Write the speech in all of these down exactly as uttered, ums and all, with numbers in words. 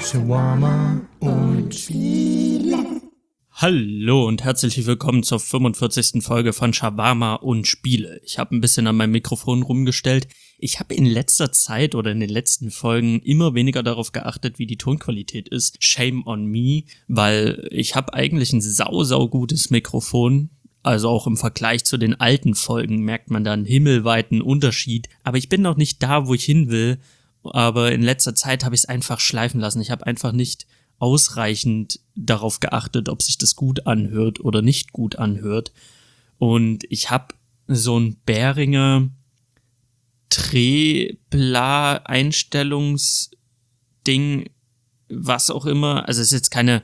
Shawarma und Spiele. Hallo und herzlich willkommen zur fünfundvierzigsten Folge von Shawarma und Spiele. Ich habe ein bisschen an meinem Mikrofon rumgestellt. Ich habe in letzter Zeit oder in den letzten Folgen immer weniger darauf geachtet, wie die Tonqualität ist. Shame on me, weil ich habe eigentlich ein sau, sau gutes Mikrofon. Also auch im Vergleich zu den alten Folgen merkt man da einen himmelweiten Unterschied. Aber ich bin noch nicht da, wo ich hin will. Aber in letzter Zeit habe ich es einfach schleifen lassen. Ich habe einfach nicht ausreichend darauf geachtet, ob sich das gut anhört oder nicht gut anhört. Und ich habe so ein Behringer Trebla-Einstellungsding, was auch immer. Also es ist jetzt keine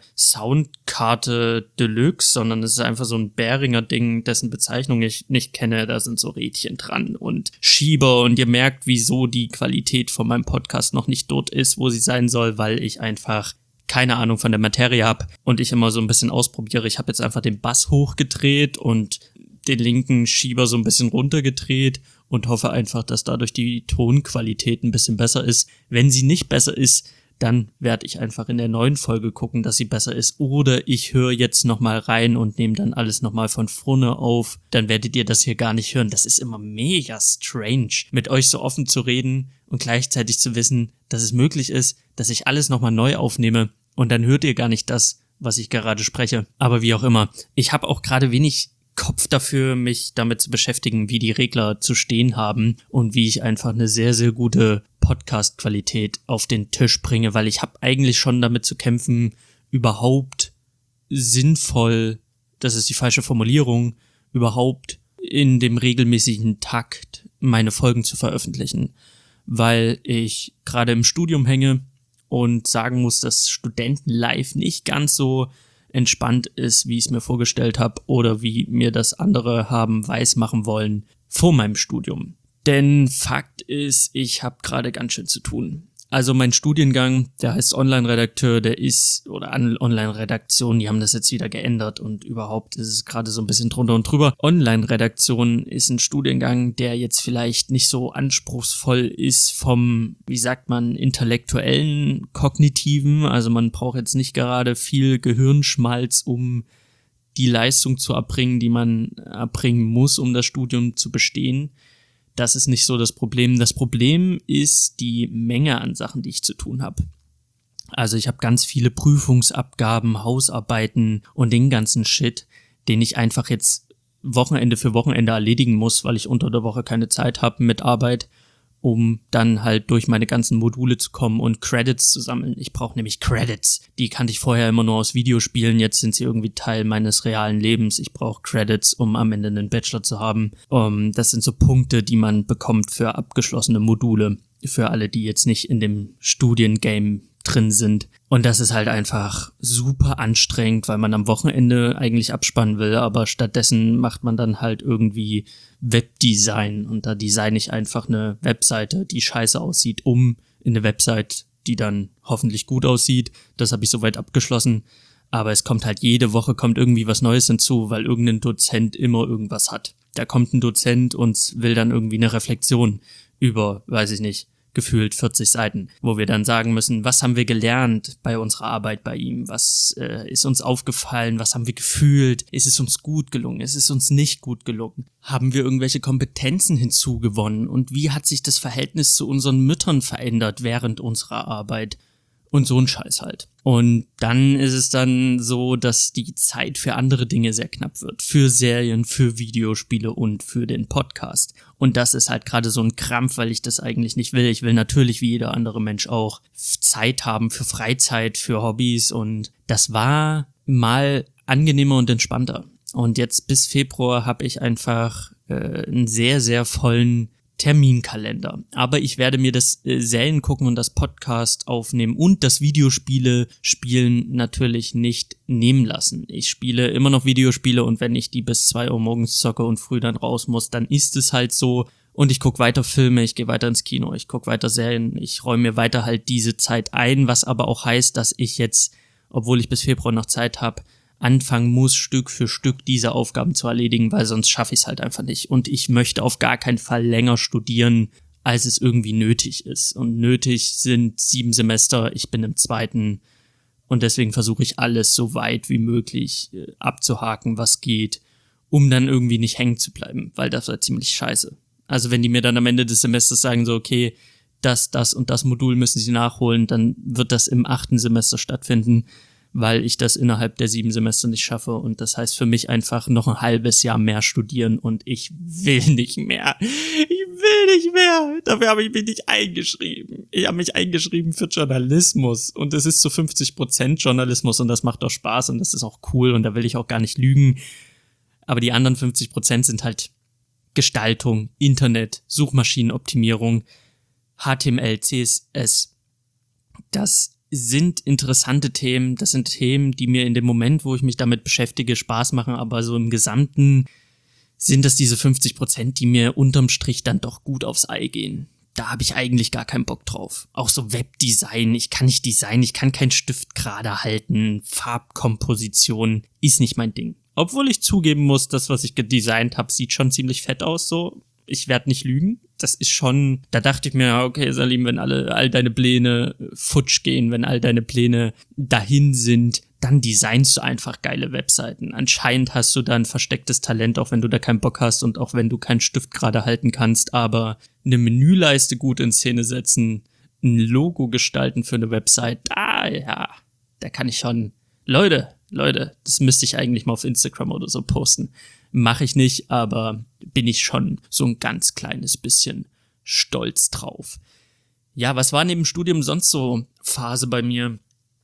Soundkarte Deluxe, sondern es ist einfach so ein Behringer Ding, dessen Bezeichnung ich nicht kenne. Da sind so Rädchen dran und Schieber und ihr merkt, wieso die Qualität von meinem Podcast noch nicht dort ist, wo sie sein soll, weil ich einfach keine Ahnung von der Materie habe und ich immer so ein bisschen ausprobiere. Ich habe jetzt einfach den Bass hochgedreht und den linken Schieber so ein bisschen runtergedreht und hoffe einfach, dass dadurch die Tonqualität ein bisschen besser ist. Wenn sie nicht besser ist, dann werde ich einfach in der neuen Folge gucken, dass sie besser ist. Oder ich höre jetzt nochmal rein und nehme dann alles nochmal von vorne auf. Dann werdet ihr das hier gar nicht hören. Das ist immer mega strange, mit euch so offen zu reden und gleichzeitig zu wissen, dass es möglich ist, dass ich alles nochmal neu aufnehme. Und dann hört ihr gar nicht das, was ich gerade spreche. Aber wie auch immer. Ich habe auch gerade wenig Kopf dafür, mich damit zu beschäftigen, wie die Regler zu stehen haben und wie ich einfach eine sehr, sehr gute Podcast-Qualität auf den Tisch bringe, weil ich habe eigentlich schon damit zu kämpfen, überhaupt sinnvoll, das ist die falsche Formulierung, überhaupt in dem regelmäßigen Takt meine Folgen zu veröffentlichen, weil ich gerade im Studium hänge und sagen muss, dass Studentenlife nicht ganz so entspannt ist, wie ich es mir vorgestellt habe oder wie mir das andere haben weismachen wollen vor meinem Studium. Denn Fakt ist, ich habe gerade ganz schön zu tun. Also mein Studiengang, der heißt Online-Redakteur, der ist, oder Online-Redaktion, die haben das jetzt wieder geändert und überhaupt ist es gerade so ein bisschen drunter und drüber. Online-Redaktion ist ein Studiengang, der jetzt vielleicht nicht so anspruchsvoll ist vom, wie sagt man, intellektuellen, kognitiven. Also man braucht jetzt nicht gerade viel Gehirnschmalz, um die Leistung zu erbringen, die man erbringen muss, um das Studium zu bestehen. Das ist nicht so das Problem. Das Problem ist die Menge an Sachen, die ich zu tun habe. Also ich habe ganz viele Prüfungsabgaben, Hausarbeiten und den ganzen Shit, den ich einfach jetzt Wochenende für Wochenende erledigen muss, weil ich unter der Woche keine Zeit habe mit Arbeit, um dann halt durch meine ganzen Module zu kommen und Credits zu sammeln. Ich brauche nämlich Credits. Die kannte ich vorher immer nur aus Videospielen, jetzt sind sie irgendwie Teil meines realen Lebens. Ich brauche Credits, um am Ende einen Bachelor zu haben. Um, das sind so Punkte, die man bekommt für abgeschlossene Module, für alle, die jetzt nicht in dem Studiengame drin sind. Und das ist halt einfach super anstrengend, weil man am Wochenende eigentlich abspannen will, aber stattdessen macht man dann halt irgendwie Webdesign und da designe ich einfach eine Webseite, die scheiße aussieht, um in eine Website, die dann hoffentlich gut aussieht. Das habe ich soweit abgeschlossen, aber es kommt halt jede Woche kommt irgendwie was Neues hinzu, weil irgendein Dozent immer irgendwas hat. Da kommt ein Dozent und will dann irgendwie eine Reflexion über, weiß ich nicht, gefühlt vierzig Seiten, wo wir dann sagen müssen, was haben wir gelernt bei unserer Arbeit bei ihm, was äh, ist uns aufgefallen, was haben wir gefühlt, ist es uns gut gelungen, ist es uns nicht gut gelungen, haben wir irgendwelche Kompetenzen hinzugewonnen und wie hat sich das Verhältnis zu unseren Müttern verändert während unserer Arbeit und so ein Scheiß halt. Und dann ist es dann so, dass die Zeit für andere Dinge sehr knapp wird. Für Serien, für Videospiele und für den Podcast. Und das ist halt gerade so ein Krampf, weil ich das eigentlich nicht will. Ich will natürlich wie jeder andere Mensch auch Zeit haben für Freizeit, für Hobbys. Und das war mal angenehmer und entspannter. Und jetzt bis Februar habe ich einfach äh, einen sehr, sehr vollen Terminkalender. Aber ich werde mir das äh, Serien gucken und das Podcast aufnehmen und das Videospiele spielen natürlich nicht nehmen lassen. Ich spiele immer noch Videospiele und wenn ich die bis zwei Uhr morgens zocke und früh dann raus muss, dann ist es halt so. Und ich gucke weiter Filme, ich gehe weiter ins Kino, ich gucke weiter Serien, ich räume mir weiter halt diese Zeit ein, was aber auch heißt, dass ich jetzt, obwohl ich bis Februar noch Zeit habe, anfangen muss, Stück für Stück diese Aufgaben zu erledigen, weil sonst schaffe ich es halt einfach nicht. Und ich möchte auf gar keinen Fall länger studieren als es irgendwie nötig ist. Und nötig sind sieben Semester, ich bin im zweiten und deswegen versuche ich alles so weit wie möglich äh, abzuhaken, was geht, um dann irgendwie nicht hängen zu bleiben, weil das war ziemlich scheiße. Also wenn die mir dann am Ende des Semesters sagen so, okay, das, das und das Modul müssen sie nachholen, dann wird das im achten Semester stattfinden, weil ich das innerhalb der sieben Semester nicht schaffe. Und das heißt für mich einfach noch ein halbes Jahr mehr studieren und ich will nicht mehr. Ich will nicht mehr. Dafür habe ich mich nicht eingeschrieben. Ich habe mich eingeschrieben für Journalismus und es ist zu fünfzig Prozent Journalismus und das macht auch Spaß und das ist auch cool und da will ich auch gar nicht lügen. Aber die anderen fünfzig Prozent sind halt Gestaltung, Internet, Suchmaschinenoptimierung, H T M L, C S S. Das sind interessante Themen, das sind Themen, die mir in dem Moment, wo ich mich damit beschäftige, Spaß machen, aber so im Gesamten sind das diese fünfzig Prozent, die mir unterm Strich dann doch gut aufs Ei gehen. Da habe ich eigentlich gar keinen Bock drauf. Auch so Webdesign, ich kann nicht designen, ich kann keinen Stift gerade halten, Farbkomposition ist nicht mein Ding. Obwohl ich zugeben muss, das, was ich gedesignt habe, sieht schon ziemlich fett aus, so. Ich werde nicht lügen. Das ist schon, da dachte ich mir, okay, Salim, wenn alle, all deine Pläne futsch gehen, wenn all deine Pläne dahin sind, dann designst du einfach geile Webseiten. Anscheinend hast du da ein verstecktes Talent, auch wenn du da keinen Bock hast und auch wenn du keinen Stift gerade halten kannst, aber eine Menüleiste gut in Szene setzen, ein Logo gestalten für eine Website, ah ja, da kann ich schon, Leute, Leute, das müsste ich eigentlich mal auf Instagram oder so posten. Mache ich nicht, aber bin ich schon so ein ganz kleines bisschen stolz drauf. Ja, was war neben dem Studium sonst so Phase bei mir?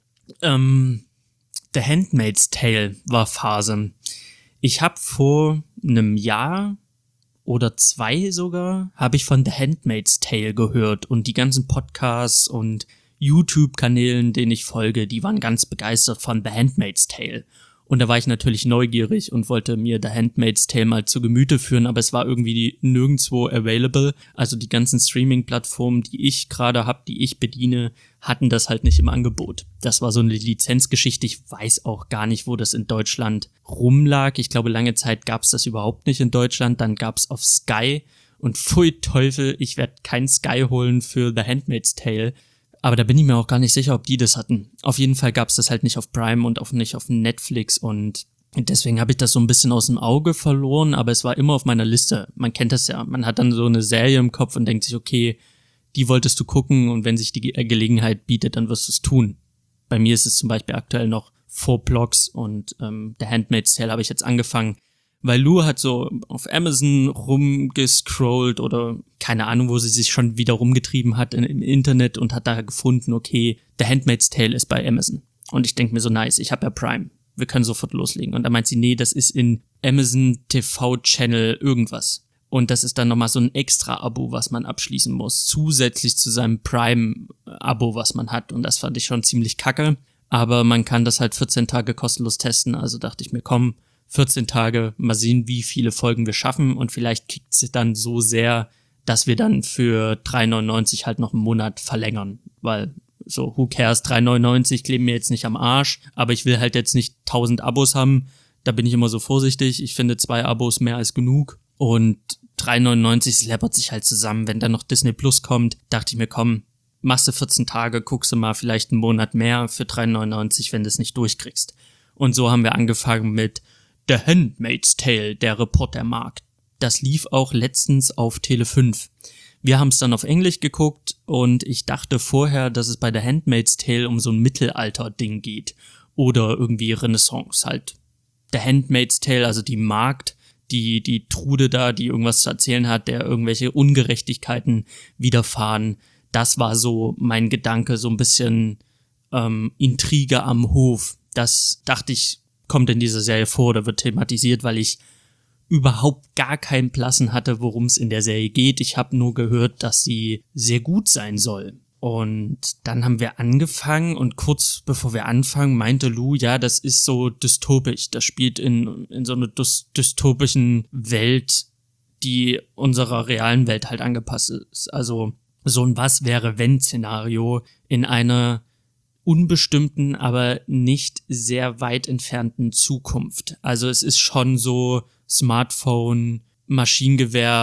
Ähm, The Handmaid's Tale war Phase. Ich habe vor einem Jahr oder zwei sogar, habe ich von The Handmaid's Tale gehört und die ganzen Podcasts und YouTube-Kanälen, denen ich folge, die waren ganz begeistert von The Handmaid's Tale. Und da war ich natürlich neugierig und wollte mir The Handmaid's Tale mal zu Gemüte führen, aber es war irgendwie nirgendwo available. Also die ganzen Streaming-Plattformen, die ich gerade habe, die ich bediene, hatten das halt nicht im Angebot. Das war so eine Lizenzgeschichte. Ich weiß auch gar nicht, wo das in Deutschland rumlag. Ich glaube, lange Zeit gab es das überhaupt nicht in Deutschland. Dann gab es auf Sky und pfui Teufel, ich werde kein Sky holen für The Handmaid's Tale. Aber da bin ich mir auch gar nicht sicher, ob die das hatten. Auf jeden Fall gab es das halt nicht auf Prime und auch nicht auf Netflix und deswegen habe ich das so ein bisschen aus dem Auge verloren, aber es war immer auf meiner Liste. Man kennt das ja, man hat dann so eine Serie im Kopf und denkt sich, okay, die wolltest du gucken und wenn sich die Ge- Gelegenheit bietet, dann wirst du es tun. Bei mir ist es zum Beispiel aktuell noch Four Blocks und ähm, The Handmaid's Tale habe ich jetzt angefangen, weil Lou hat so auf Amazon rumgescrollt oder keine Ahnung, wo sie sich schon wieder rumgetrieben hat in, im Internet und hat da gefunden, okay, The Handmaid's Tale ist bei Amazon. Und ich denke mir so, nice, ich habe ja Prime, wir können sofort loslegen. Und da meint sie, nee, das ist in Amazon T V-Channel irgendwas. Und das ist dann nochmal so ein Extra-Abo, was man abschließen muss, zusätzlich zu seinem Prime-Abo, was man hat. Und das fand ich schon ziemlich kacke. Aber man kann das halt vierzehn Tage kostenlos testen, also dachte ich mir, komm, vierzehn Tage, mal sehen, wie viele Folgen wir schaffen und vielleicht kickt es dann so sehr, dass wir dann für drei neunundneunzig halt noch einen Monat verlängern, weil so, who cares, drei neunundneunzig kleben mir jetzt nicht am Arsch, aber ich will halt jetzt nicht tausend Abos haben, da bin ich immer so vorsichtig, ich finde zwei Abos mehr als genug und drei neunundneunzig slappert sich halt zusammen, wenn dann noch Disney Plus kommt, dachte ich mir, komm, machst du vierzehn Tage, guckst du mal vielleicht einen Monat mehr für drei neunundneunzig, wenn du es nicht durchkriegst. Und so haben wir angefangen mit The Handmaid's Tale, der Reportermarkt. Das lief auch letztens auf Tele fünf. Wir haben es dann auf Englisch geguckt und ich dachte vorher, dass es bei The Handmaid's Tale um so ein Mittelalter-Ding geht. Oder irgendwie Renaissance halt. The Handmaid's Tale, also die Magd, die, die Trude da, die irgendwas zu erzählen hat, der irgendwelche Ungerechtigkeiten widerfahren. Das war so mein Gedanke, so ein bisschen ähm, Intrige am Hof. Das dachte ich, kommt in dieser Serie vor oder wird thematisiert, weil ich überhaupt gar keinen Plassen hatte, worum es in der Serie geht. Ich habe nur gehört, dass sie sehr gut sein soll. Und dann haben wir angefangen und kurz bevor wir anfangen, meinte Lou, ja, das ist so dystopisch. Das spielt in, in so einer dys- dystopischen Welt, die unserer realen Welt halt angepasst ist. Also so ein Was-wäre-wenn-Szenario in einer unbestimmten, aber nicht sehr weit entfernten Zukunft. Also es ist schon so Smartphone, Maschinengewehr,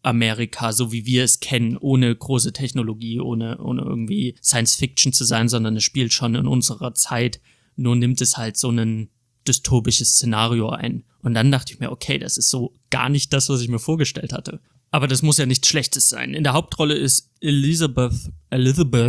Amerika, so wie wir es kennen, ohne große Technologie, ohne, ohne irgendwie Science-Fiction zu sein, sondern es spielt schon in unserer Zeit, nur nimmt es halt so ein dystopisches Szenario ein. Und dann dachte ich mir, okay, das ist so gar nicht das, was ich mir vorgestellt hatte. Aber das muss ja nichts Schlechtes sein. In der Hauptrolle ist Elizabeth, Elizabeth,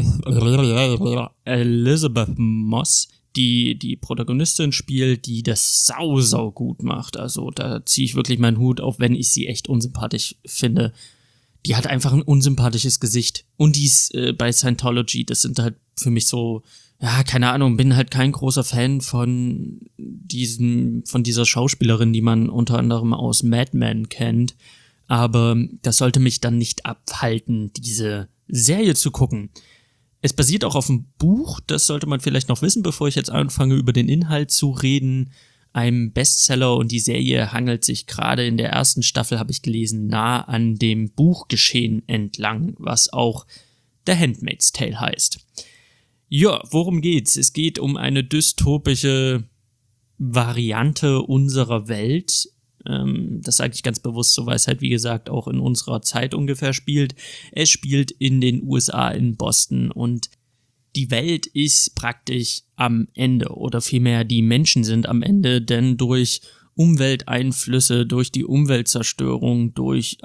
Elizabeth Moss, die die Protagonistin spielt, die das sau, sau gut macht. Also da ziehe ich wirklich meinen Hut, auch wenn ich sie echt unsympathisch finde. Die hat einfach ein unsympathisches Gesicht. Und die ist äh, bei Scientology, das sind halt für mich so, ja, keine Ahnung, bin halt kein großer Fan von diesem, von dieser Schauspielerin, die man unter anderem aus Mad Men kennt. Aber das sollte mich dann nicht abhalten, diese Serie zu gucken. Es basiert auch auf einem Buch, das sollte man vielleicht noch wissen, bevor ich jetzt anfange, über den Inhalt zu reden. Einem Bestseller, und die Serie hangelt sich gerade in der ersten Staffel, habe ich gelesen, nah an dem Buchgeschehen entlang, was auch The Handmaid's Tale heißt. Ja, worum geht's? Es geht um eine dystopische Variante unserer Welt. Ähm, das sage ich ganz bewusst so, weil es halt, wie gesagt, auch in unserer Zeit ungefähr spielt. Es spielt in den U S A, in Boston, und die Welt ist praktisch am Ende, oder vielmehr die Menschen sind am Ende, denn durch Umwelteinflüsse, durch die Umweltzerstörung, durch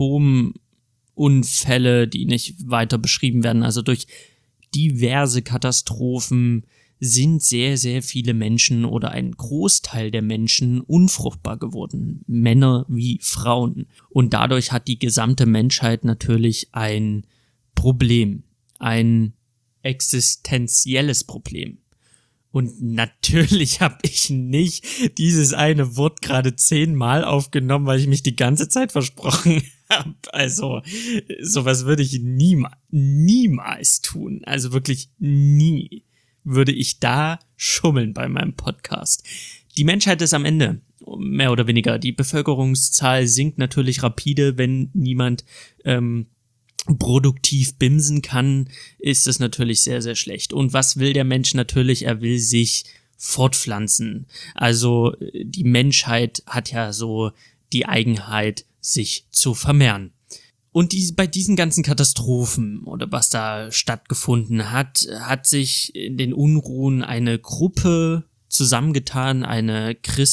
Atomunfälle, die nicht weiter beschrieben werden, also durch diverse Katastrophen, sind sehr, sehr viele Menschen oder ein Großteil der Menschen unfruchtbar geworden. Männer wie Frauen. Und dadurch hat die gesamte Menschheit natürlich ein Problem. Ein existenzielles Problem. Und natürlich habe ich nicht dieses eine Wort gerade zehnmal aufgenommen, weil ich mich die ganze Zeit versprochen habe. Also, sowas würde ich niemals, niemals tun. Also wirklich nie würde ich da schummeln bei meinem Podcast. Die Menschheit ist am Ende, mehr oder weniger. Die Bevölkerungszahl sinkt natürlich rapide, wenn niemand ähm, produktiv bimsen kann, ist es natürlich sehr, sehr schlecht. Und was will der Mensch natürlich? Er will sich fortpflanzen. Also die Menschheit hat ja so die Eigenheit, sich zu vermehren. Und die, bei diesen ganzen Katastrophen oder was da stattgefunden hat, hat sich in den Unruhen eine Gruppe zusammengetan, eine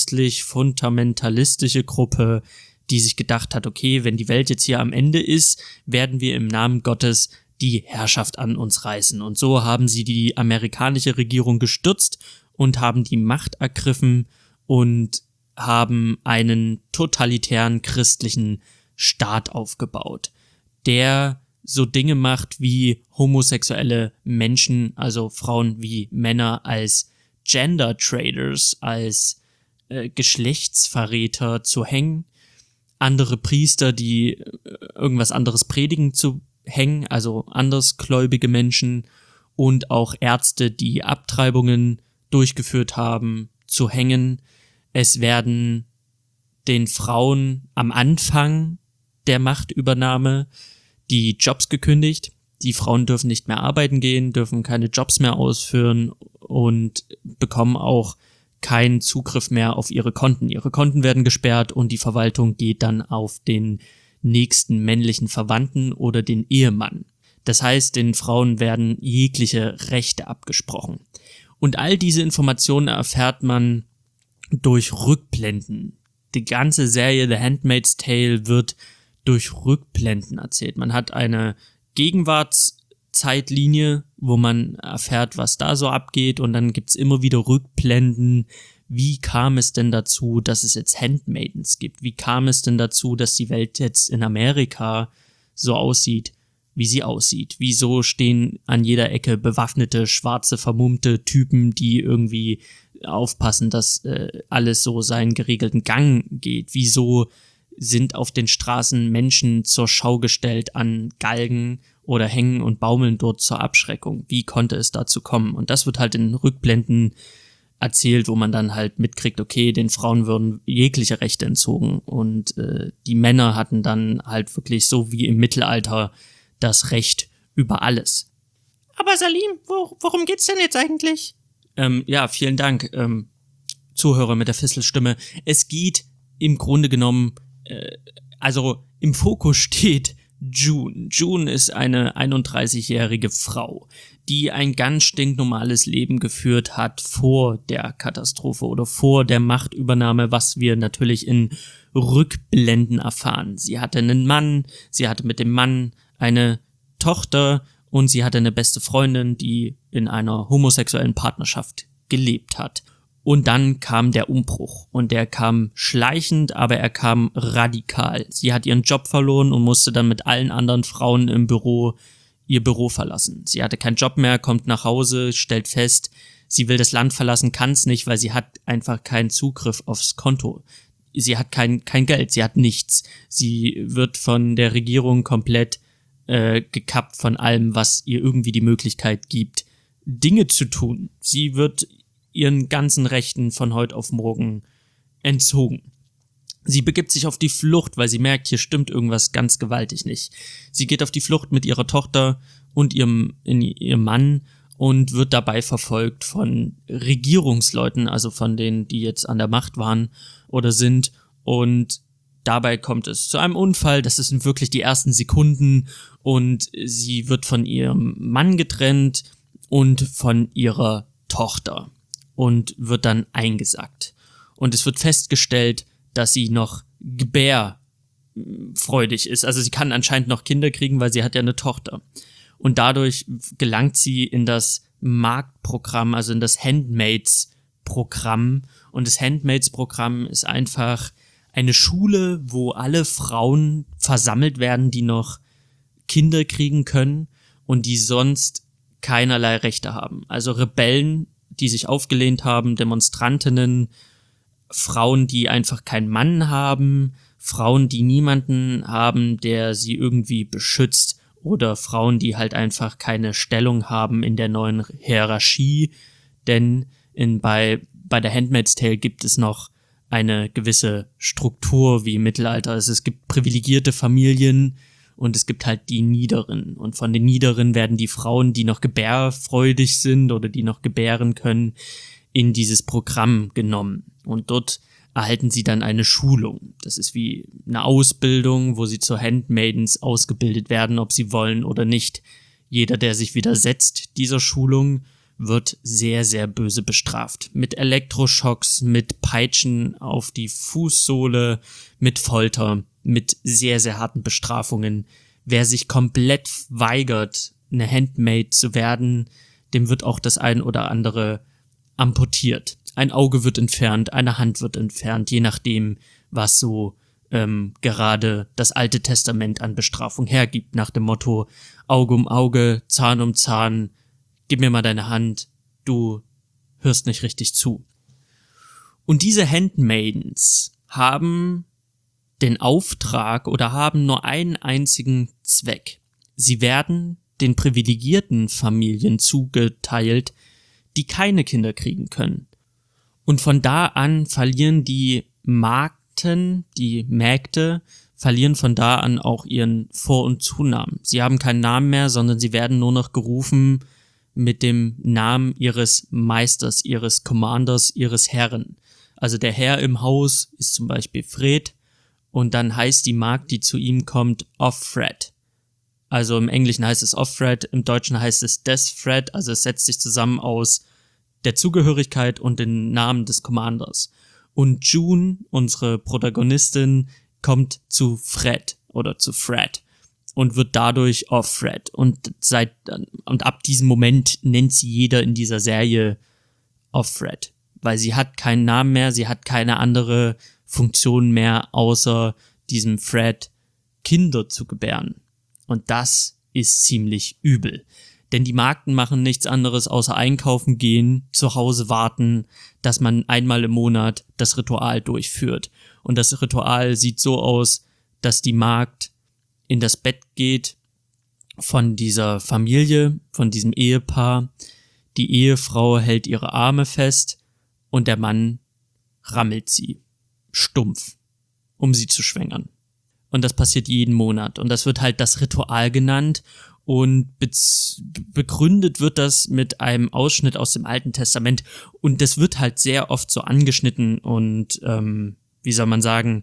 christlich-fundamentalistische Gruppe, die sich gedacht hat, okay, wenn die Welt jetzt hier am Ende ist, werden wir im Namen Gottes die Herrschaft an uns reißen. Und so haben sie die amerikanische Regierung gestürzt und haben die Macht ergriffen und haben einen totalitären christlichen Staat aufgebaut, der so Dinge macht wie homosexuelle Menschen, also Frauen wie Männer, als Gender Traders, als äh, Geschlechtsverräter zu hängen, andere Priester, die äh, irgendwas anderes predigen, zu hängen, also andersgläubige Menschen, und auch Ärzte, die Abtreibungen durchgeführt haben, zu hängen. Es werden den Frauen am Anfang der Machtübernahme die Jobs gekündigt. Die Frauen dürfen nicht mehr arbeiten gehen, dürfen keine Jobs mehr ausführen und bekommen auch keinen Zugriff mehr auf ihre Konten. Ihre Konten werden gesperrt und die Verwaltung geht dann auf den nächsten männlichen Verwandten oder den Ehemann. Das heißt, den Frauen werden jegliche Rechte abgesprochen. Und all diese Informationen erfährt man durch Rückblenden. Die ganze Serie The Handmaid's Tale wird durch Rückblenden erzählt. Man hat eine Gegenwartszeitlinie, wo man erfährt, was da so abgeht, und dann gibt's immer wieder Rückblenden. Wie kam es denn dazu, dass es jetzt Handmaidens gibt? Wie kam es denn dazu, dass die Welt jetzt in Amerika so aussieht, wie sie aussieht? Wieso stehen an jeder Ecke bewaffnete, schwarze, vermummte Typen, die irgendwie aufpassen, dass äh, alles so seinen geregelten Gang geht? Wieso sind auf den Straßen Menschen zur Schau gestellt an Galgen oder hängen und baumeln dort zur Abschreckung? Wie konnte es dazu kommen? Und das wird halt in Rückblenden erzählt, wo man dann halt mitkriegt, okay, den Frauen würden jegliche Rechte entzogen und äh, die Männer hatten dann halt wirklich so wie im Mittelalter das Recht über alles. Aber Salim, wo, worum geht's denn jetzt eigentlich? Ähm, ja, vielen Dank, ähm, Zuhörer mit der Fisselstimme. Es geht im Grunde genommen äh, Also im Fokus steht June. June ist eine einunddreißigjährige Frau, die ein ganz stinknormales Leben geführt hat vor der Katastrophe oder vor der Machtübernahme, was wir natürlich in Rückblenden erfahren. Sie hatte einen Mann, sie hatte mit dem Mann eine Tochter und sie hatte eine beste Freundin, die in einer homosexuellen Partnerschaft gelebt hat. Und dann kam der Umbruch und der kam schleichend, aber er kam radikal. Sie hat ihren Job verloren und musste dann mit allen anderen Frauen im Büro ihr Büro verlassen. Sie hatte keinen Job mehr, kommt nach Hause, stellt fest, sie will das Land verlassen, kann es nicht, weil sie hat einfach keinen Zugriff aufs Konto. Sie hat kein, kein Geld, sie hat nichts. Sie wird von der Regierung komplett äh, gekappt von allem, was ihr irgendwie die Möglichkeit gibt, Dinge zu tun. Sie wird ihren ganzen Rechten von heute auf morgen entzogen. Sie begibt sich auf die Flucht, weil sie merkt, hier stimmt irgendwas ganz gewaltig nicht. Sie geht auf die Flucht mit ihrer Tochter und ihrem, in, ihrem Mann und wird dabei verfolgt von Regierungsleuten, also von denen, die jetzt an der Macht waren oder sind. Und dabei kommt es zu einem Unfall, das sind wirklich die ersten Sekunden, und sie wird von ihrem Mann getrennt und von ihrer Tochter und wird dann eingesackt. Und es wird festgestellt, dass sie noch gebärfreudig ist. Also sie kann anscheinend noch Kinder kriegen, weil sie hat ja eine Tochter. Und dadurch gelangt sie in das Marktprogramm, also in das Handmaids-Programm. Und das Handmaids-Programm ist einfach eine Schule, wo alle Frauen versammelt werden, die noch Kinder kriegen können und die sonst keinerlei Rechte haben. Also Rebellen, die sich aufgelehnt haben, Demonstrantinnen, Frauen, die einfach keinen Mann haben, Frauen, die niemanden haben, der sie irgendwie beschützt, oder Frauen, die halt einfach keine Stellung haben in der neuen Hierarchie, denn in, bei, bei der Handmaid's Tale gibt es noch eine gewisse Struktur wie im Mittelalter. Also es gibt privilegierte Familien und es gibt halt die Niederen. Und von den Niederen werden die Frauen, die noch gebärfreudig sind oder die noch gebären können, in dieses Programm genommen. Und dort erhalten sie dann eine Schulung. Das ist wie eine Ausbildung, wo sie zu Handmaidens ausgebildet werden, ob sie wollen oder nicht. Jeder, der sich widersetzt dieser Schulung, wird sehr, sehr böse bestraft. Mit Elektroschocks, mit Peitschen auf die Fußsohle, mit Folter, mit sehr, sehr harten Bestrafungen. Wer sich komplett weigert, eine Handmaid zu werden, dem wird auch das ein oder andere amputiert. Ein Auge wird entfernt, eine Hand wird entfernt, je nachdem, was so ähm, gerade das Alte Testament an Bestrafung hergibt, nach dem Motto Auge um Auge, Zahn um Zahn, gib mir mal deine Hand, du hörst nicht richtig zu. Und diese Handmaidens haben den Auftrag oder haben nur einen einzigen Zweck. Sie werden den privilegierten Familien zugeteilt, die keine Kinder kriegen können. Und von da an verlieren die Magden, die Mägde, verlieren von da an auch ihren Vor- und Zunamen. Sie haben keinen Namen mehr, sondern sie werden nur noch gerufen mit dem Namen ihres Meisters, ihres Commanders, ihres Herren. Also der Herr im Haus ist zum Beispiel Fred und dann heißt die Magd, die zu ihm kommt, Offred. Also im Englischen heißt es Offred, im Deutschen heißt es Desfred, also es setzt sich zusammen aus der Zugehörigkeit und den Namen des Commanders. Und June, unsere Protagonistin, kommt zu Fred oder zu Fred und wird dadurch Offred. Und seit und ab diesem Moment nennt sie jeder in dieser Serie Offred, weil sie hat keinen Namen mehr, sie hat keine andere Funktion mehr, außer diesem Fred Kinder zu gebären. Und das ist ziemlich übel. Denn die Magden machen nichts anderes außer einkaufen gehen, zu Hause warten, dass man einmal im Monat das Ritual durchführt. Und das Ritual sieht so aus, dass die Magd in das Bett geht von dieser Familie, von diesem Ehepaar. Die Ehefrau hält ihre Arme fest und der Mann rammelt sie, stumpf, um sie zu schwängern. Und das passiert jeden Monat. Und das wird halt das Ritual genannt. Und begründet wird das mit einem Ausschnitt aus dem Alten Testament. Und das wird halt sehr oft so angeschnitten und, ähm, wie soll man sagen,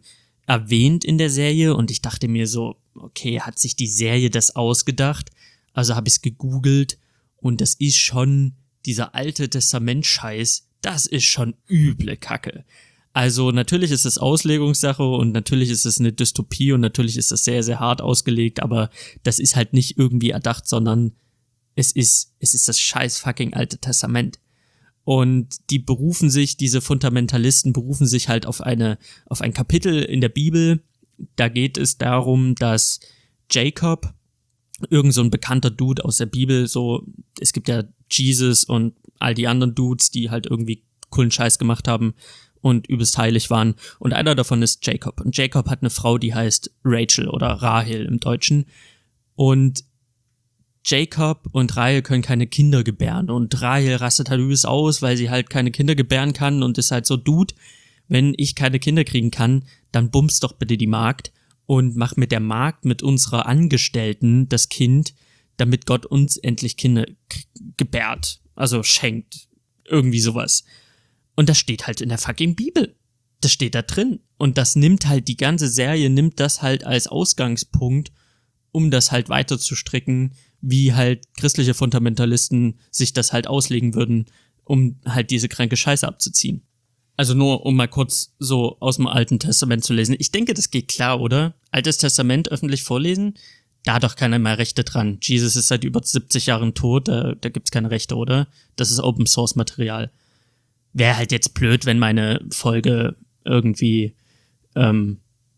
erwähnt in der Serie und ich dachte mir so, okay, hat sich die Serie das ausgedacht? Also habe ich es gegoogelt und das ist schon, dieser alte Testament-Scheiß, das ist schon üble Kacke. Also natürlich ist es Auslegungssache und natürlich ist es eine Dystopie und natürlich ist es sehr, sehr hart ausgelegt, aber das ist halt nicht irgendwie erdacht, sondern es ist, es ist das scheiß fucking alte Testament. Und die berufen sich, diese Fundamentalisten berufen sich halt auf eine, auf ein Kapitel in der Bibel. Da geht es darum, dass Jacob, irgend so ein bekannter Dude aus der Bibel, so, es gibt ja Jesus und all die anderen Dudes, die halt irgendwie coolen Scheiß gemacht haben und übelst heilig waren. Und einer davon ist Jacob. Und Jacob hat eine Frau, die heißt Rachel oder Rahel im Deutschen. Und Jacob und Rahel können keine Kinder gebären und Rahel rastet halt übelst aus, weil sie halt keine Kinder gebären kann und ist halt so, Dude, wenn ich keine Kinder kriegen kann, dann bummst doch bitte die Magd und mach mit der Magd, mit unserer Angestellten das Kind, damit Gott uns endlich Kinder k- gebärt, also schenkt, irgendwie sowas. Und das steht halt in der fucking Bibel. Das steht da drin. Und das nimmt halt, die ganze Serie nimmt das halt als Ausgangspunkt, um das halt weiter zu stricken, wie halt christliche Fundamentalisten sich das halt auslegen würden, um halt diese kranke Scheiße abzuziehen. Also nur, um mal kurz so aus dem Alten Testament zu lesen. Ich denke, das geht klar, oder? Altes Testament öffentlich vorlesen? Da hat doch keiner mehr Rechte dran. Jesus ist seit über siebzig Jahren tot, da, da gibt's keine Rechte, oder? Das ist Open Source Material. Wäre halt jetzt blöd, wenn meine Folge irgendwie ähm,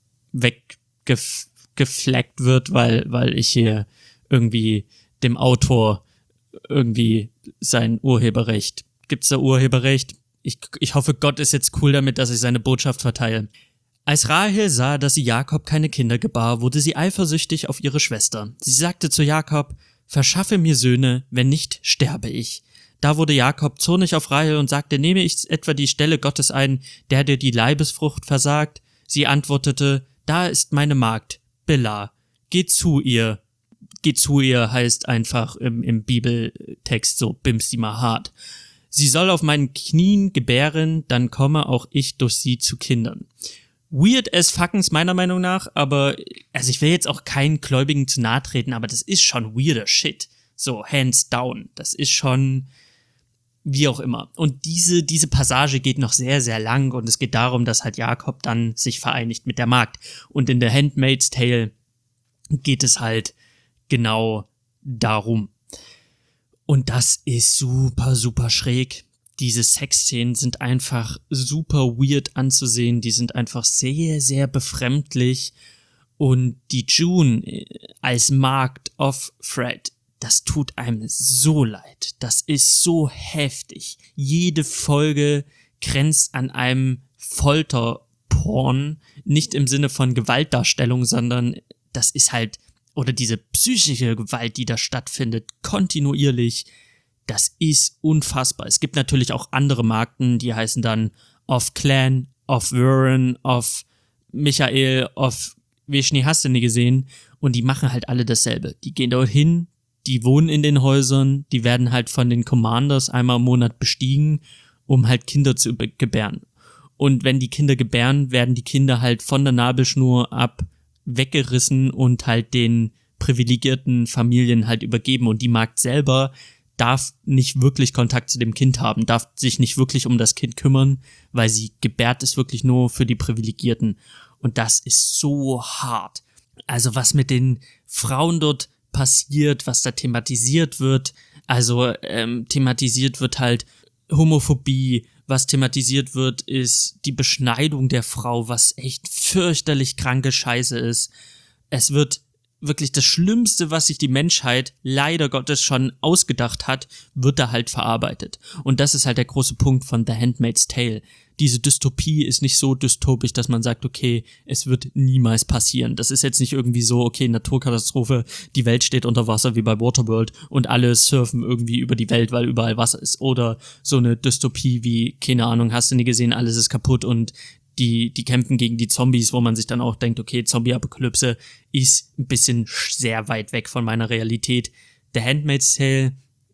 weggeflaggt wird, weil, weil ich hier irgendwie dem Autor irgendwie sein Urheberrecht. Gibt's da Urheberrecht? Ich, ich hoffe, Gott ist jetzt cool damit, dass ich seine Botschaft verteile. Als Rahel sah, dass sie Jakob keine Kinder gebar, wurde sie eifersüchtig auf ihre Schwester. Sie sagte zu Jakob, verschaffe mir Söhne, wenn nicht, sterbe ich. Da wurde Jakob zornig auf Rahel und sagte, nehme ich etwa die Stelle Gottes ein, der dir die Leibesfrucht versagt? Sie antwortete, da ist meine Magd, Bilha. Geh zu ihr. Geh zu ihr heißt einfach im, im Bibeltext so, bims die mal hart. Sie soll auf meinen Knien gebären, dann komme auch ich durch sie zu Kindern. Weird as fuckens meiner Meinung nach, aber, also ich will jetzt auch keinen Gläubigen zu nahe treten, aber das ist schon weirder Shit. So, hands down. Das ist schon, wie auch immer. Und diese, diese Passage geht noch sehr, sehr lang und es geht darum, dass halt Jakob dann sich vereinigt mit der Magd. Und in der Handmaid's Tale geht es halt genau darum. Und das ist super, super schräg. Diese Sexszenen sind einfach super weird anzusehen. Die sind einfach sehr, sehr befremdlich. Und die June als Magd of Fred, das tut einem so leid. Das ist so heftig. Jede Folge grenzt an einem Folterporn. Nicht im Sinne von Gewaltdarstellung, sondern das ist halt, oder diese psychische Gewalt, die da stattfindet, kontinuierlich, das ist unfassbar. Es gibt natürlich auch andere Marken, die heißen dann of Clan, of Warren, of Michael, of Vishni, hast du nie gesehen. Und die machen halt alle dasselbe. Die gehen dort hin, die wohnen in den Häusern, die werden halt von den Commanders einmal im Monat bestiegen, um halt Kinder zu gebären. Und wenn die Kinder gebären, werden die Kinder halt von der Nabelschnur ab weggerissen und halt den privilegierten Familien halt übergeben. Und die Magd selber darf nicht wirklich Kontakt zu dem Kind haben, darf sich nicht wirklich um das Kind kümmern, weil sie gebärt ist wirklich nur für die Privilegierten. Und das ist so hart. Also was mit den Frauen dort passiert, was da thematisiert wird, also ähm, thematisiert wird halt Homophobie, was thematisiert wird, ist die Beschneidung der Frau, was echt fürchterlich kranke Scheiße ist. Es wird wirklich das Schlimmste, was sich die Menschheit leider Gottes schon ausgedacht hat, wird da halt verarbeitet. Und das ist halt der große Punkt von The Handmaid's Tale. Diese Dystopie ist nicht so dystopisch, dass man sagt, okay, es wird niemals passieren. Das ist jetzt nicht irgendwie so, okay, Naturkatastrophe, die Welt steht unter Wasser wie bei Waterworld und alle surfen irgendwie über die Welt, weil überall Wasser ist. Oder so eine Dystopie wie, keine Ahnung, hast du nie gesehen, alles ist kaputt und die die kämpfen gegen die Zombies, wo man sich dann auch denkt, okay, Zombie-Apokalypse ist ein bisschen sehr weit weg von meiner Realität. The Handmaid's Tale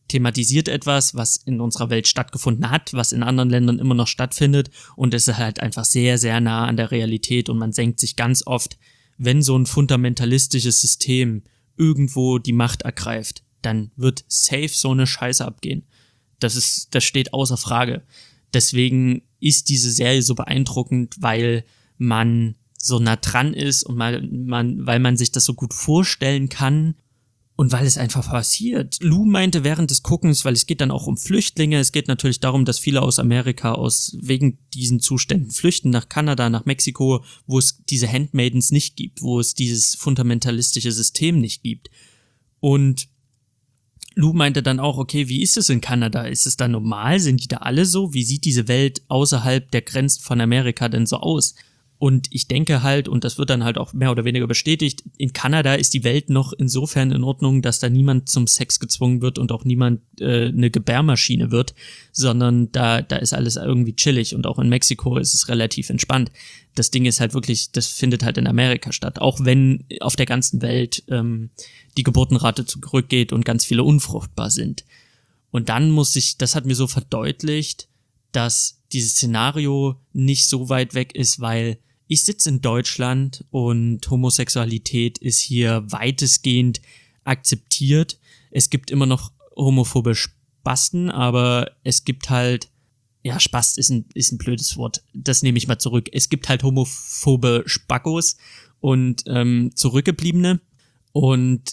thematisiert etwas, was in unserer Welt stattgefunden hat, was in anderen Ländern immer noch stattfindet und es ist halt einfach sehr, sehr nah an der Realität und man denkt sich ganz oft, wenn so ein fundamentalistisches System irgendwo die Macht ergreift, dann wird safe so eine Scheiße abgehen. Das ist, das steht außer Frage. Deswegen ist diese Serie so beeindruckend, weil man so nah dran ist und mal, man, weil man sich das so gut vorstellen kann und weil es einfach passiert. Lou meinte während des Guckens, weil es geht dann auch um Flüchtlinge, es geht natürlich darum, dass viele aus Amerika aus wegen diesen Zuständen flüchten nach Kanada, nach Mexiko, wo es diese Handmaidens nicht gibt, wo es dieses fundamentalistische System nicht gibt. Und Lou meinte dann auch, okay, wie ist es in Kanada? Ist es da normal? Sind die da alle so? Wie sieht diese Welt außerhalb der Grenzen von Amerika denn so aus? Und ich denke halt, und das wird dann halt auch mehr oder weniger bestätigt, in Kanada ist die Welt noch insofern in Ordnung, dass da niemand zum Sex gezwungen wird und auch niemand äh, eine Gebärmaschine wird, sondern da da ist alles irgendwie chillig und auch in Mexiko ist es relativ entspannt. Das Ding ist halt wirklich, das findet halt in Amerika statt, auch wenn auf der ganzen Welt ähm, die Geburtenrate zurückgeht und ganz viele unfruchtbar sind. Und dann muss ich, das hat mir so verdeutlicht, dass dieses Szenario nicht so weit weg ist, weil ich sitze in Deutschland und Homosexualität ist hier weitestgehend akzeptiert. Es gibt immer noch homophobe Spasten, aber es gibt halt, ja, Spast ist ein, ist ein blödes Wort, das nehme ich mal zurück. Es gibt halt homophobe Spackos und ähm, Zurückgebliebene und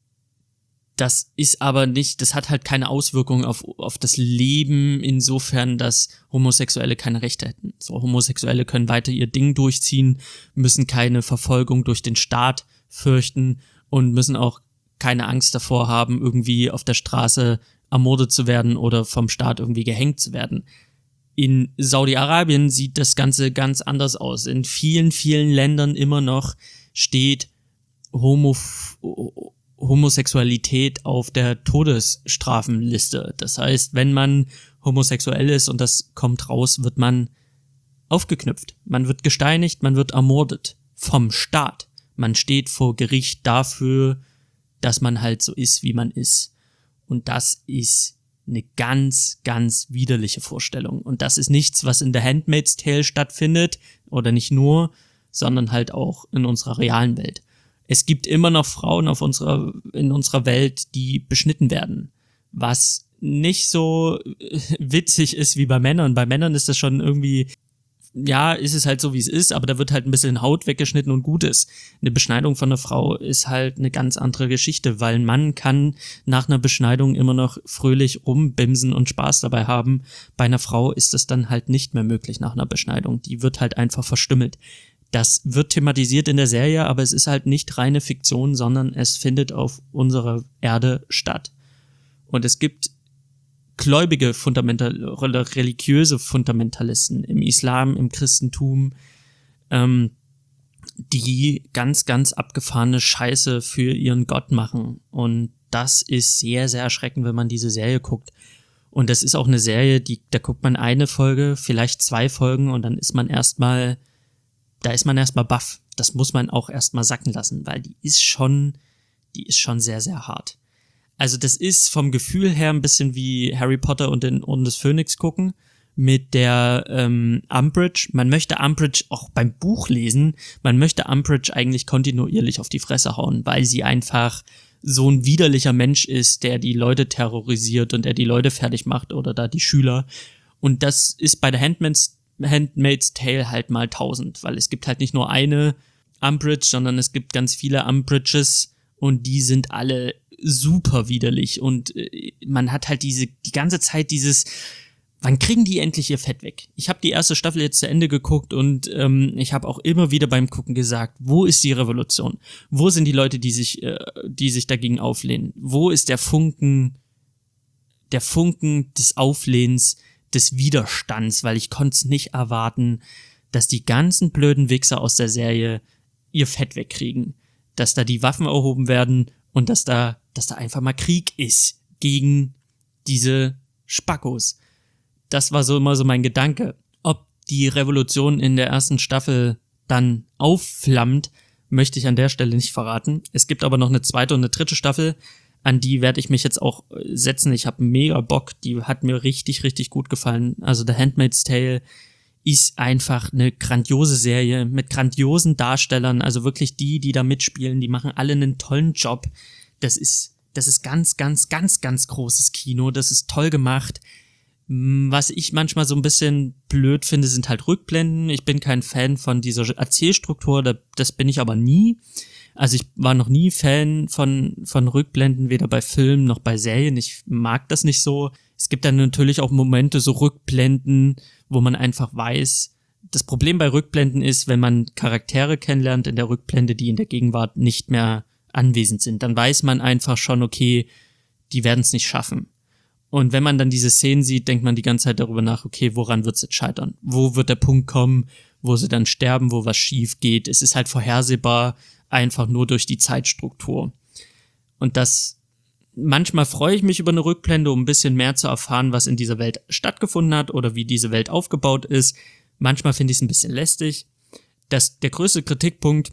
das ist aber nicht, das hat halt keine Auswirkungen auf, auf das Leben insofern, dass Homosexuelle keine Rechte hätten. So, Homosexuelle können weiter ihr Ding durchziehen, müssen keine Verfolgung durch den Staat fürchten und müssen auch keine Angst davor haben, irgendwie auf der Straße ermordet zu werden oder vom Staat irgendwie gehängt zu werden. In Saudi-Arabien sieht das Ganze ganz anders aus. In vielen, vielen Ländern immer noch steht Homo Homosexualität auf der Todesstrafenliste. Das heißt, wenn man homosexuell ist und das kommt raus, wird man aufgeknüpft. Man wird gesteinigt, man wird ermordet. Vom Staat. Man steht vor Gericht dafür, dass man halt so ist, wie man ist. Und das ist eine ganz, ganz widerliche Vorstellung. Und das ist nichts, was in The Handmaid's Tale stattfindet, oder nicht nur, sondern halt auch in unserer realen Welt. Es gibt immer noch Frauen auf unserer, in unserer Welt, die beschnitten werden, was nicht so witzig ist wie bei Männern. Bei Männern ist das schon irgendwie, ja, ist es halt so, wie es ist, aber da wird halt ein bisschen Haut weggeschnitten und gut ist. Eine Beschneidung von einer Frau ist halt eine ganz andere Geschichte, weil ein Mann kann nach einer Beschneidung immer noch fröhlich rumbimsen und Spaß dabei haben. Bei einer Frau ist das dann halt nicht mehr möglich nach einer Beschneidung. Die wird halt einfach verstümmelt. Das wird thematisiert in der Serie, aber es ist halt nicht reine Fiktion, sondern es findet auf unserer Erde statt. Und es gibt gläubige Fundamental- oder religiöse Fundamentalisten im Islam, im Christentum, ähm, die ganz, ganz abgefahrene Scheiße für ihren Gott machen. Und das ist sehr, sehr erschreckend, wenn man diese Serie guckt. Und das ist auch eine Serie, die, da guckt man eine Folge, vielleicht zwei Folgen und dann ist man erstmal Da ist man erstmal baff. Das muss man auch erstmal sacken lassen, weil die ist schon, die ist schon sehr, sehr hart. Also das ist vom Gefühl her ein bisschen wie Harry Potter und den Orden des Phönix gucken mit der ähm, Umbridge. Man möchte Umbridge auch beim Buch lesen. Man möchte Umbridge eigentlich kontinuierlich auf die Fresse hauen, weil sie einfach so ein widerlicher Mensch ist, der die Leute terrorisiert und der die Leute fertig macht oder da die Schüler. Und das ist bei der Handmaid's Handmaid's Tale halt mal tausend, weil es gibt halt nicht nur eine Umbridge, sondern es gibt ganz viele Umbridges und die sind alle super widerlich und äh, man hat halt diese die ganze Zeit dieses, wann kriegen die endlich ihr Fett weg? Ich habe die erste Staffel jetzt zu Ende geguckt und ähm, ich habe auch immer wieder beim Gucken gesagt, wo ist die Revolution? Wo sind die Leute, die sich, äh, die sich dagegen auflehnen? Wo ist der Funken, der Funken des Auflehens, des Widerstands, weil ich konnte es nicht erwarten, dass die ganzen blöden Wichser aus der Serie ihr Fett wegkriegen, dass da die Waffen erhoben werden und dass da, dass da einfach mal Krieg ist gegen diese Spackos. Das war so immer so mein Gedanke. Ob die Revolution in der ersten Staffel dann aufflammt, möchte ich an der Stelle nicht verraten. Es gibt aber noch eine zweite und eine dritte Staffel, An die werde ich mich jetzt auch setzen. Ich habe mega Bock. Die hat mir richtig, richtig gut gefallen. Also The Handmaid's Tale ist einfach eine grandiose Serie mit grandiosen Darstellern. Also wirklich die, die da mitspielen, die machen alle einen tollen Job. Das ist, das ist ganz, ganz, ganz, ganz großes Kino. Das ist toll gemacht. Was ich manchmal so ein bisschen blöd finde, sind halt Rückblenden. Ich bin kein Fan von dieser Erzählstruktur. Das bin ich aber nie. Also ich war noch nie Fan von von Rückblenden, weder bei Filmen noch bei Serien. Ich mag das nicht so. Es gibt dann natürlich auch Momente, so Rückblenden, wo man einfach weiß, das Problem bei Rückblenden ist, wenn man Charaktere kennenlernt in der Rückblende, die in der Gegenwart nicht mehr anwesend sind, dann weiß man einfach schon, okay, die werden es nicht schaffen. Und wenn man dann diese Szenen sieht, denkt man die ganze Zeit darüber nach, okay, woran wird es jetzt scheitern? Wo wird der Punkt kommen, wo sie dann sterben, wo was schief geht? Es ist halt vorhersehbar, einfach nur durch die Zeitstruktur. Und das, manchmal freue ich mich über eine Rückblende, um ein bisschen mehr zu erfahren, was in dieser Welt stattgefunden hat oder wie diese Welt aufgebaut ist. Manchmal finde ich es ein bisschen lästig. Das, der größte Kritikpunkt,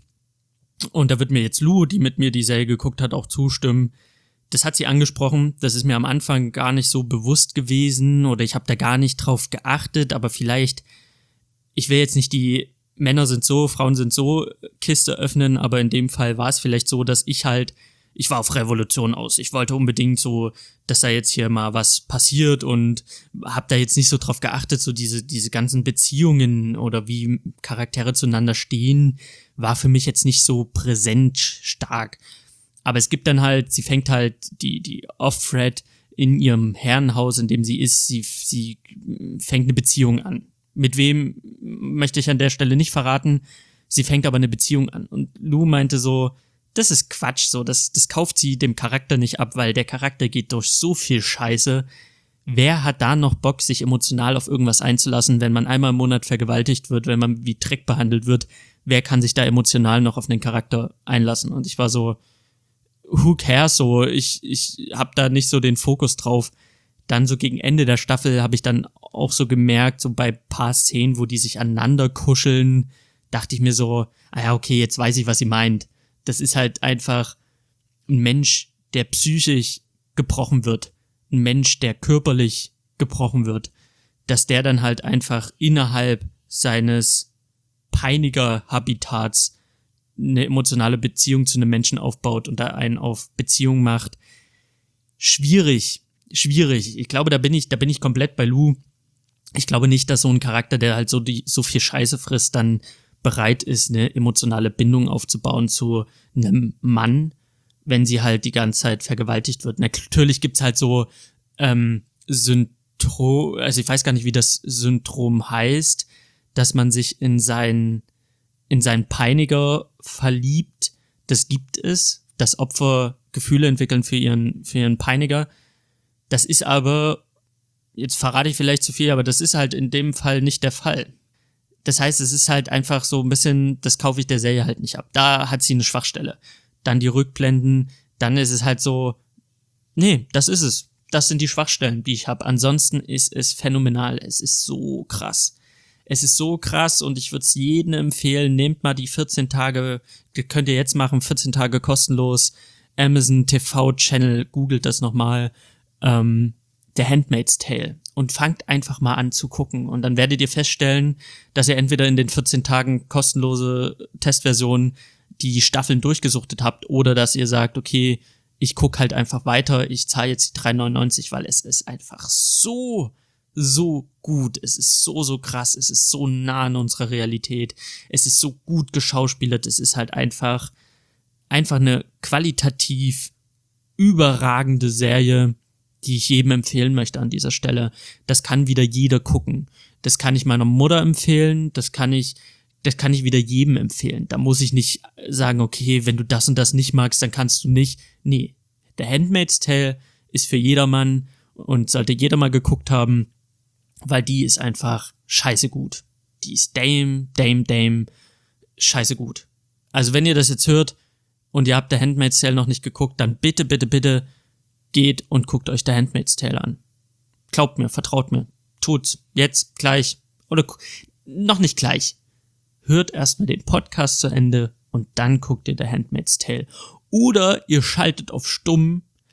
und da wird mir jetzt Lou, die mit mir die Serie geguckt hat, auch zustimmen, das hat sie angesprochen, das ist mir am Anfang gar nicht so bewusst gewesen oder ich habe da gar nicht drauf geachtet, aber vielleicht, ich will jetzt nicht die Männer sind so, Frauen sind so Kiste öffnen, aber in dem Fall war es vielleicht so, dass ich halt, ich war auf Revolution aus. Ich wollte unbedingt so, dass da jetzt hier mal was passiert und hab da jetzt nicht so drauf geachtet, so diese diese ganzen Beziehungen oder wie Charaktere zueinander stehen, war für mich jetzt nicht so präsent stark. Aber es gibt dann halt, sie fängt halt die die Offred in ihrem Herrenhaus, in dem sie ist, sie sie fängt eine Beziehung an. Mit wem möchte ich an der Stelle nicht verraten. Sie fängt aber eine Beziehung an. Und Lou meinte so, das ist Quatsch, so, das, das kauft sie dem Charakter nicht ab, weil der Charakter geht durch so viel Scheiße. Wer hat da noch Bock, sich emotional auf irgendwas einzulassen, wenn man einmal im Monat vergewaltigt wird, wenn man wie Dreck behandelt wird? Wer kann sich da emotional noch auf den Charakter einlassen? Und ich war so, who cares, so, ich, ich hab da nicht so den Fokus drauf. Dann so gegen Ende der Staffel habe ich dann auch so gemerkt, so bei paar Szenen, wo die sich aneinander kuscheln, dachte ich mir so, ah ja, okay, jetzt weiß ich, was sie meint. Das ist halt einfach ein Mensch, der psychisch gebrochen wird. Ein Mensch, der körperlich gebrochen wird. Dass der dann halt einfach innerhalb seines Peiniger-Habitats eine emotionale Beziehung zu einem Menschen aufbaut und da einen auf Beziehung macht. Schwierig. Schwierig. Ich glaube, da bin ich, da bin ich komplett bei Lou. Ich glaube nicht, dass so ein Charakter, der halt so die, so viel Scheiße frisst, dann bereit ist, eine emotionale Bindung aufzubauen zu einem Mann, wenn sie halt die ganze Zeit vergewaltigt wird. Natürlich gibt's halt so, ähm, Syndrom, also ich weiß gar nicht, wie das Syndrom heißt, dass man sich in seinen, in seinen Peiniger verliebt. Das gibt es, dass Opfer Gefühle entwickeln für ihren, für ihren Peiniger. Das ist aber, jetzt verrate ich vielleicht zu viel, aber das ist halt in dem Fall nicht der Fall. Das heißt, es ist halt einfach so ein bisschen, das kaufe ich der Serie halt nicht ab. Da hat sie eine Schwachstelle. Dann die Rückblenden, dann ist es halt so, nee, das ist es. Das sind die Schwachstellen, die ich habe. Ansonsten ist es phänomenal. Es ist so krass. Es ist so krass und ich würde es jedem empfehlen, nehmt mal die vierzehn Tage, könnt ihr jetzt machen, vierzehn Tage kostenlos, Amazon T V-Channel, googelt das nochmal, ähm, The Handmaid's Tale und fangt einfach mal an zu gucken und dann werdet ihr feststellen, dass ihr entweder in den vierzehn Tagen kostenlose Testversion die Staffeln durchgesuchtet habt oder dass ihr sagt, okay, ich guck halt einfach weiter, ich zahle jetzt die drei neunundneunzig, weil es ist einfach so, so gut, es ist so, so krass, es ist so nah an unserer Realität, es ist so gut geschauspielert, es ist halt einfach, einfach eine qualitativ überragende Serie, die ich jedem empfehlen möchte an dieser Stelle. Das kann wieder jeder gucken. Das kann ich meiner Mutter empfehlen, das kann ich, das kann ich wieder jedem empfehlen. Da muss ich nicht sagen, okay, wenn du das und das nicht magst, dann kannst du nicht. Nee, The Handmaid's Tale ist für jedermann und sollte jeder mal geguckt haben, weil die ist einfach scheiße gut. Die ist Dame, Dame, Dame, scheiße gut. Also wenn ihr das jetzt hört und ihr habt The Handmaid's Tale noch nicht geguckt, dann bitte, bitte, bitte geht und guckt euch The Handmaid's Tale an. Glaubt mir, vertraut mir. Tut's jetzt, gleich oder noch nicht gleich. Hört erstmal den Podcast zu Ende und dann guckt ihr The Handmaid's Tale. Oder ihr schaltet auf stumm,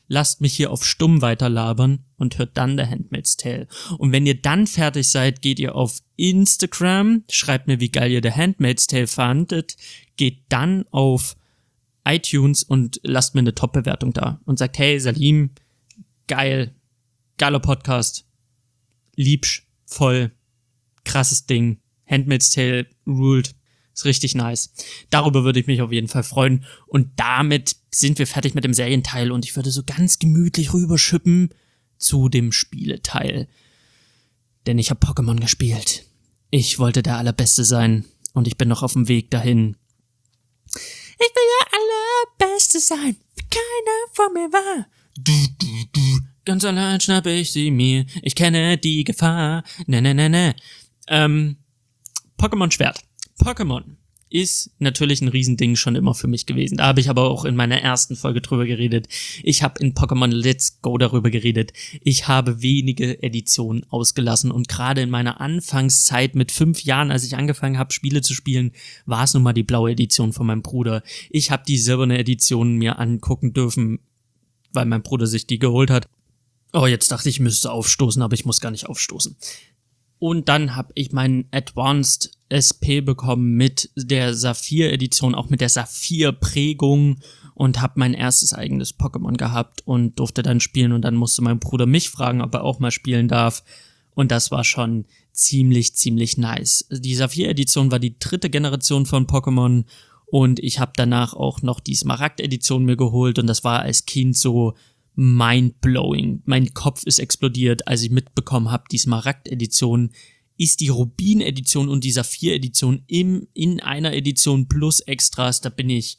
lasst mich hier auf stumm weiterlabern und hört dann The Handmaid's Tale. Und wenn ihr dann fertig seid, geht ihr auf Instagram, schreibt mir, wie geil ihr The Handmaid's Tale fandet, geht dann auf iTunes und lasst mir eine Top-Bewertung da und sagt, hey Salim, geil, geiler Podcast, liebsch, voll, krasses Ding, Handmaid's Tale ruled. Ist richtig nice. Darüber würde ich mich auf jeden Fall freuen. Und damit sind wir fertig mit dem Serienteil und ich würde so ganz gemütlich rüberschippen zu dem Spieleteil. Denn ich habe Pokémon gespielt. Ich wollte der Allerbeste sein und ich bin noch auf dem Weg dahin. Ich will der Allerbeste sein, wie keiner vor mir war. Du, du, du. Ganz allein schnappe ich sie mir. Ich kenne die Gefahr. Ne, ne, ne, ne. Ähm, Pokémon Schwert. Pokémon ist natürlich ein Riesending schon immer für mich gewesen. Da habe ich aber auch in meiner ersten Folge drüber geredet. Ich habe in Pokémon Let's Go darüber geredet. Ich habe wenige Editionen ausgelassen und gerade in meiner Anfangszeit mit fünf Jahren, als ich angefangen habe, Spiele zu spielen, war es nun mal die blaue Edition von meinem Bruder. Ich habe die silberne Edition mir angucken dürfen, weil mein Bruder sich die geholt hat. Oh, jetzt dachte ich, ich müsste aufstoßen, aber ich muss gar nicht aufstoßen. Und dann habe ich meinen Advanced S P bekommen mit der Saphir-Edition, auch mit der Saphir-Prägung und habe mein erstes eigenes Pokémon gehabt und durfte dann spielen und dann musste mein Bruder mich fragen, ob er auch mal spielen darf und das war schon ziemlich, ziemlich nice. Die Saphir-Edition war die dritte Generation von Pokémon und ich habe danach auch noch die Smaragd-Edition mir geholt und das war als Kind so mindblowing. Mein Kopf ist explodiert, als ich mitbekommen habe, die Smaragd-Edition ist die Rubin-Edition und die Saphir-Edition im, in einer Edition plus Extras. Da bin ich,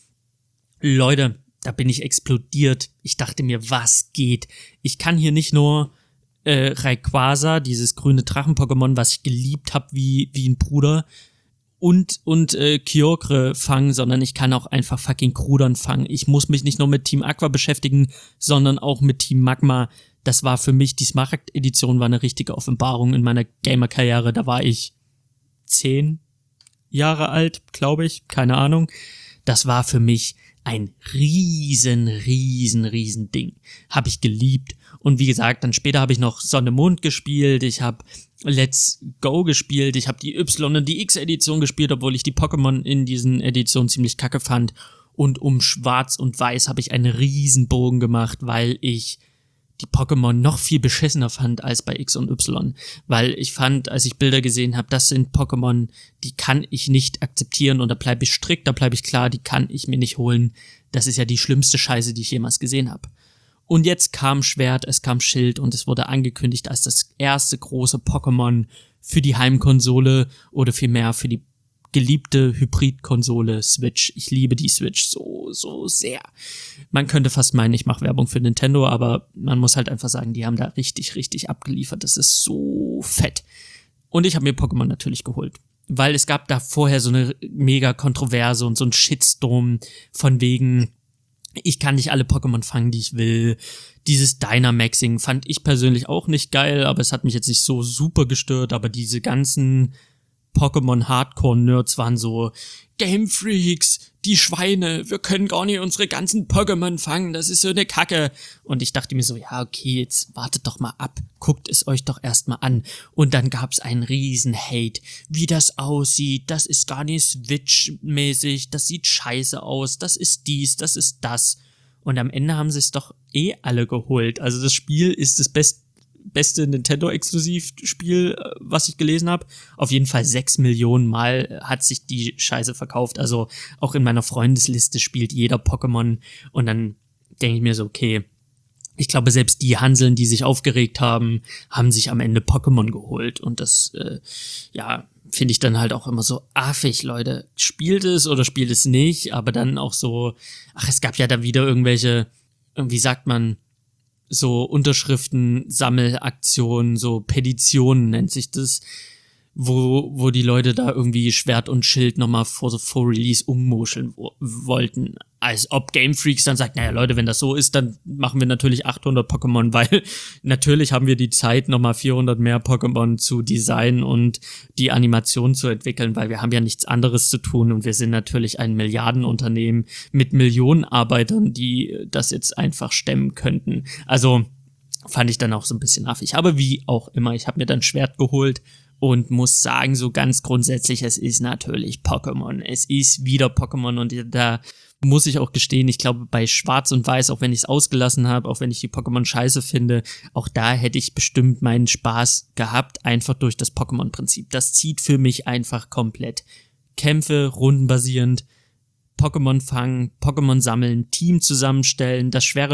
Leute, da bin ich explodiert. Ich dachte mir, was geht? Ich kann hier nicht nur äh, Rayquaza, dieses grüne Drachen-Pokémon, was ich geliebt habe wie, wie ein Bruder, und und äh, Kyogre fangen, sondern ich kann auch einfach fucking Krudern fangen. Ich muss mich nicht nur mit Team Aqua beschäftigen, sondern auch mit Team Magma. Das war für mich, die Smaragd-Edition war eine richtige Offenbarung in meiner Gamer-Karriere. Da war ich zehn Jahre alt, glaube ich, keine Ahnung. Das war für mich ein riesen, riesen, riesen Ding. Habe ich geliebt. Und wie gesagt, dann später habe ich noch Sonne Mond gespielt, ich habe Let's Go gespielt, ich habe die Y- und die X-Edition gespielt, obwohl ich die Pokémon in diesen Editionen ziemlich kacke fand. Und um Schwarz und Weiß habe ich einen riesen Bogen gemacht, weil ich die Pokémon noch viel beschissener fand als bei X und Y. Weil ich fand, als ich Bilder gesehen habe, das sind Pokémon, die kann ich nicht akzeptieren und da bleibe ich strikt, da bleibe ich klar, die kann ich mir nicht holen. Das ist ja die schlimmste Scheiße, die ich jemals gesehen habe. Und jetzt kam Schwert, es kam Schild und es wurde angekündigt als das erste große Pokémon für die Heimkonsole oder vielmehr für die geliebte Hybridkonsole Switch. Ich liebe die Switch so, so sehr. Man könnte fast meinen, ich mache Werbung für Nintendo, aber man muss halt einfach sagen, die haben da richtig, richtig abgeliefert. Das ist so fett. Und ich habe mir Pokémon natürlich geholt. Weil es gab da vorher so eine mega Kontroverse und so ein Shitstorm von wegen, ich kann nicht alle Pokémon fangen, die ich will. Dieses Dynamaxing fand ich persönlich auch nicht geil, aber es hat mich jetzt nicht so super gestört, aber diese ganzen Pokémon-Hardcore-Nerds waren so, Game Freaks, die Schweine, wir können gar nicht unsere ganzen Pokémon fangen, das ist so eine Kacke. Und ich dachte mir so, ja okay, jetzt wartet doch mal ab, guckt es euch doch erstmal an. Und dann gab's einen riesen Hate, wie das aussieht, das ist gar nicht Switch-mäßig, das sieht scheiße aus, das ist dies, das ist das. Und am Ende haben sie es doch eh alle geholt. Also das Spiel ist das beste beste Nintendo-Exklusivspiel, was ich gelesen habe. Auf jeden Fall sechs Millionen Mal hat sich die Scheiße verkauft. Also auch in meiner Freundesliste spielt jeder Pokémon. Und dann denke ich mir so, okay, ich glaube, selbst die Hanseln, die sich aufgeregt haben, haben sich am Ende Pokémon geholt. Und das, äh, ja, finde ich dann halt auch immer so affig, Leute. Spielt es oder spielt es nicht? Aber dann auch so, ach, es gab ja dann wieder irgendwelche, wie sagt man, so Unterschriften, Sammelaktionen, so Petitionen nennt sich das, wo, wo die Leute da irgendwie Schwert und Schild nochmal vor, vor Release ummoscheln wo, wollten. Als ob Game Freaks dann sagt, naja Leute, wenn das so ist, dann machen wir natürlich achthundert Pokémon, weil natürlich haben wir die Zeit, nochmal vierhundert mehr Pokémon zu designen und die Animation zu entwickeln, weil wir haben ja nichts anderes zu tun und wir sind natürlich ein Milliardenunternehmen mit Millionen Arbeitern, die das jetzt einfach stemmen könnten. Also fand ich dann auch so ein bisschen affig. Aber wie auch immer, ich habe mir dann Schwert geholt und muss sagen, so ganz grundsätzlich, es ist natürlich Pokémon. Es ist wieder Pokémon und da muss ich auch gestehen, ich glaube bei Schwarz und Weiß, auch wenn ich es ausgelassen habe, auch wenn ich die Pokémon scheiße finde, auch da hätte ich bestimmt meinen Spaß gehabt, einfach durch das Pokémon-Prinzip. Das zieht für mich einfach komplett. Kämpfe, rundenbasierend, Pokémon fangen, Pokémon sammeln, Team zusammenstellen, das schwere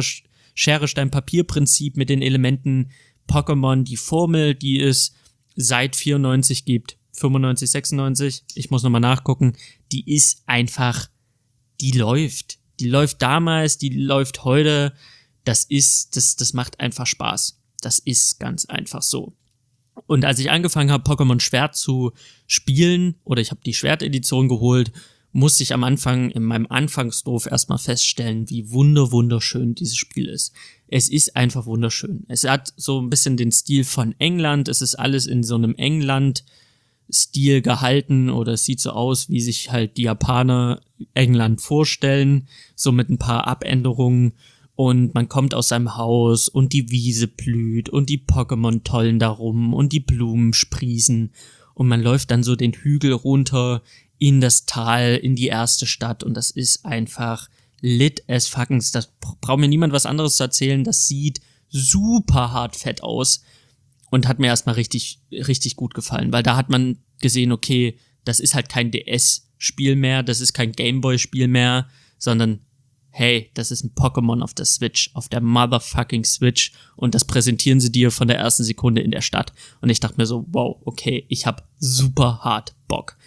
Schere-Stein-Papier-Prinzip mit den Elementen Pokémon, die Formel, die es seit vierundneunzig gibt, fünfundneunzig, sechsundneunzig, ich muss nochmal nachgucken, die ist einfach, die läuft. Die läuft damals, die läuft heute, das ist, das, das macht einfach Spaß. Das ist ganz einfach so. Und als ich angefangen habe, Pokémon Schwert zu spielen, oder ich habe die Schwertedition geholt, musste ich am Anfang, in meinem Anfangsdorf erstmal feststellen, wie wunder wunderschön dieses Spiel ist. Es ist einfach wunderschön. Es hat so ein bisschen den Stil von England, es ist alles in so einem England-Stil gehalten oder es sieht so aus, wie sich halt die Japaner England vorstellen, so mit ein paar Abänderungen und man kommt aus seinem Haus und die Wiese blüht und die Pokémon tollen da rum und die Blumen sprießen und man läuft dann so den Hügel runter in das Tal, in die erste Stadt und das ist einfach lit as fuckens. Das braucht mir niemand was anderes zu erzählen. Das sieht super hart fett aus und hat mir erstmal richtig, richtig gut gefallen, weil da hat man gesehen, okay, das ist halt kein D S-Spiel mehr, das ist kein Gameboy-Spiel mehr, sondern hey, das ist ein Pokémon auf der Switch, auf der motherfucking Switch und das präsentieren sie dir von der ersten Sekunde in der Stadt. Und ich dachte mir so, wow, okay, ich hab super hart Bock.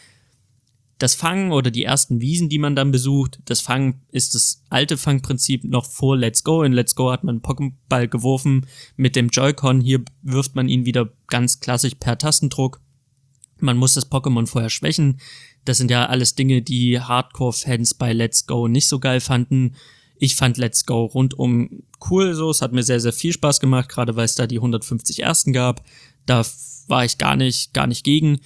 Das Fangen oder die ersten Wiesen, die man dann besucht, das Fangen ist das alte Fangprinzip noch vor Let's Go. In Let's Go hat man einen Pokéball geworfen mit dem Joy-Con. Hier wirft man ihn wieder ganz klassisch per Tastendruck. Man muss das Pokémon vorher schwächen. Das sind ja alles Dinge, die Hardcore-Fans bei Let's Go nicht so geil fanden. Ich fand Let's Go rundum cool so. Es hat mir sehr, sehr viel Spaß gemacht, gerade weil es da die hundertfünfzig Ersten gab. Da war ich gar nicht, gar nicht gegen.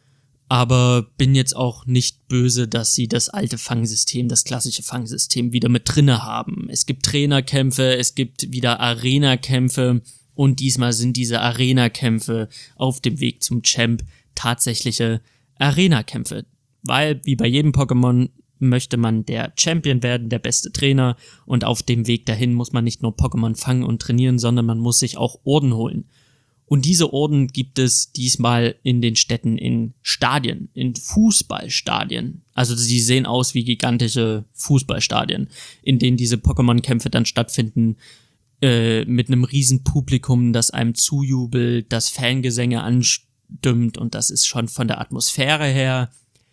Aber bin jetzt auch nicht böse, dass sie das alte Fangsystem, das klassische Fangsystem wieder mit drinne haben. Es gibt Trainerkämpfe, es gibt wieder Arena-Kämpfe und diesmal sind diese Arena-Kämpfe auf dem Weg zum Champ tatsächliche Arena-Kämpfe. Weil, wie bei jedem Pokémon, möchte man der Champion werden, der beste Trainer und auf dem Weg dahin muss man nicht nur Pokémon fangen und trainieren, sondern man muss sich auch Orden holen. Und diese Orden gibt es diesmal in den Städten in Stadien, in Fußballstadien. Also sie sehen aus wie gigantische Fußballstadien, in denen diese Pokémon-Kämpfe dann stattfinden, äh, mit einem riesen Publikum, das einem zujubelt, das Fangesänge anstimmt und das ist schon von der Atmosphäre her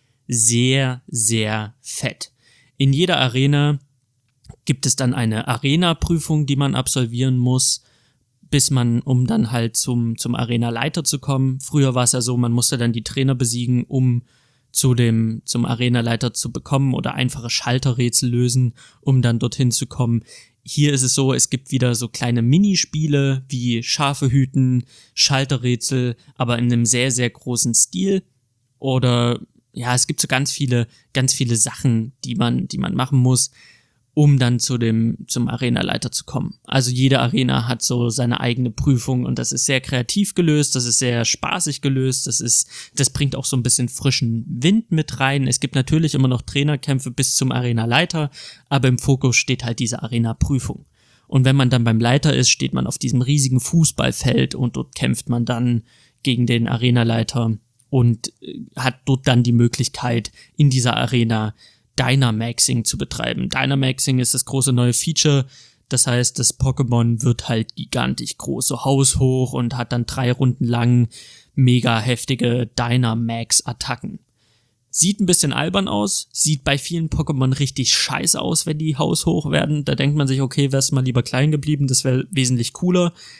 sehr, sehr fett. In jeder Arena gibt es dann eine Arena-Prüfung, die man absolvieren muss, bis man, um dann halt zum, zum Arena-Leiter zu kommen. Früher war es ja so, man musste dann die Trainer besiegen, um zu dem, zum Arena-Leiter zu bekommen oder einfache Schalterrätsel lösen, um dann dorthin zu kommen. Hier ist es so, es gibt wieder so kleine Minispiele wie Schafe hüten, Schalterrätsel, aber in einem sehr, sehr großen Stil. Oder, ja, es gibt so ganz viele, ganz viele Sachen, die man, die man machen muss, um dann zu dem, zum Arenaleiter zu kommen. Also jede Arena hat so seine eigene Prüfung und das ist sehr kreativ gelöst, das ist sehr spaßig gelöst, das ist, das bringt auch so ein bisschen frischen Wind mit rein. Es gibt natürlich immer noch Trainerkämpfe bis zum Arenaleiter, aber im Fokus steht halt diese Arena-Prüfung. Und wenn man dann beim Leiter ist, steht man auf diesem riesigen Fußballfeld und dort kämpft man dann gegen den Arenaleiter und hat dort dann die Möglichkeit, in dieser Arena Dynamaxing zu betreiben. Dynamaxing ist das große neue Feature, das heißt, das Pokémon wird halt gigantisch groß, so haushoch und hat dann drei Runden lang mega heftige Dynamax-Attacken. Sieht ein bisschen albern aus, sieht bei vielen Pokémon richtig scheiße aus, wenn die haushoch werden. Da denkt man sich, okay, wär's mal lieber klein geblieben, das wäre wesentlich cooler.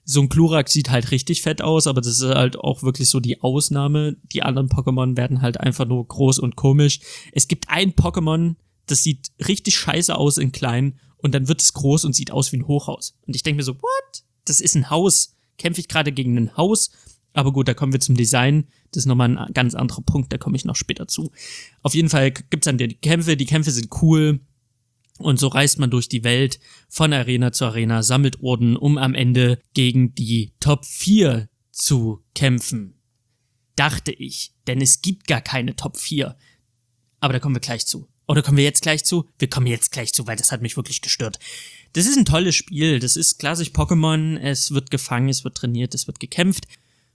So ein Glurak sieht halt richtig fett aus, aber das ist halt auch wirklich so die Ausnahme. Die anderen Pokémon werden halt einfach nur groß und komisch. Es gibt ein Pokémon, das sieht richtig scheiße aus in klein und dann wird es groß und sieht aus wie ein Hochhaus. Und ich denke mir so, what? Das ist ein Haus. Kämpfe ich gerade gegen ein Haus? Aber gut, da kommen wir zum Design. Das ist nochmal ein ganz anderer Punkt, da komme ich noch später zu. Auf jeden Fall gibt's dann die Kämpfe. Die Kämpfe sind cool. Und so reist man durch die Welt von Arena zu Arena, sammelt Orden, um am Ende gegen die Top vier zu kämpfen. Dachte ich, denn es gibt gar keine Top vier. Aber da kommen wir gleich zu. Oder kommen wir jetzt gleich zu? Wir kommen jetzt gleich zu, weil das hat mich wirklich gestört. Das ist ein tolles Spiel, das ist klassisch Pokémon, es wird gefangen, es wird trainiert, es wird gekämpft.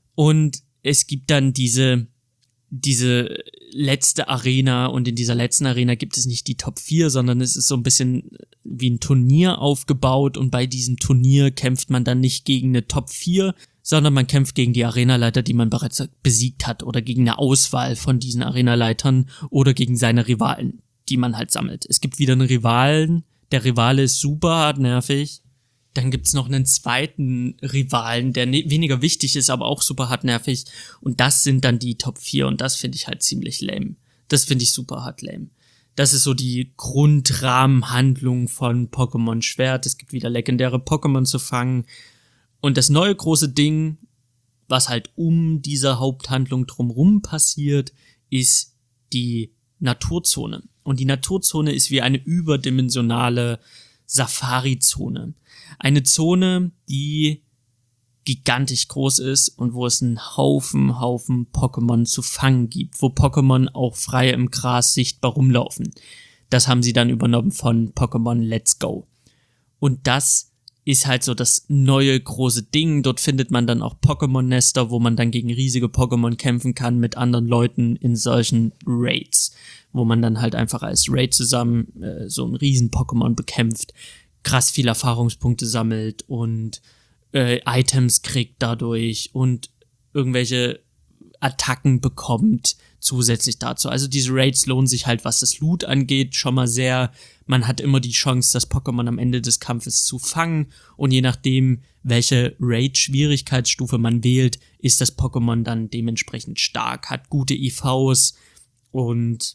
Und es gibt dann diese, diese letzte Arena und in dieser letzten Arena gibt es nicht die Top vier, sondern es ist so ein bisschen wie ein Turnier aufgebaut und bei diesem Turnier kämpft man dann nicht gegen eine Top vier, sondern man kämpft gegen die Arenaleiter, die man bereits besiegt hat oder gegen eine Auswahl von diesen Arenaleitern oder gegen seine Rivalen, die man halt sammelt. Es gibt wieder einen Rivalen, der Rivale ist super hart nervig. Dann gibt's noch einen zweiten Rivalen, der ne- weniger wichtig ist, aber auch super hart nervig. Und das sind dann die Top vier und das finde ich halt ziemlich lame. Das finde ich super hart lame. Das ist so die Grundrahmenhandlung von Pokémon Schwert. Es gibt wieder legendäre Pokémon zu fangen. Und das neue große Ding, was halt um diese Haupthandlung drumherum passiert, ist die Naturzone. Und die Naturzone ist wie eine überdimensionale Safari-Zone. Eine Zone, die gigantisch groß ist und wo es einen Haufen, Haufen Pokémon zu fangen gibt, wo Pokémon auch frei im Gras sichtbar rumlaufen. Das haben sie dann übernommen von Pokémon Let's Go. Und das ist halt so das neue große Ding. Dort findet man dann auch Pokémon-Nester, wo man dann gegen riesige Pokémon kämpfen kann mit anderen Leuten in solchen Raids, wo man dann halt einfach als Raid zusammen äh, so ein riesen Pokémon bekämpft, krass viel Erfahrungspunkte sammelt und äh, Items kriegt dadurch und irgendwelche Attacken bekommt zusätzlich dazu. Also diese Raids lohnen sich halt, was das Loot angeht, schon mal sehr. Man hat immer die Chance, das Pokémon am Ende des Kampfes zu fangen und je nachdem, welche Raid-Schwierigkeitsstufe man wählt, ist das Pokémon dann dementsprechend stark, hat gute I Vs und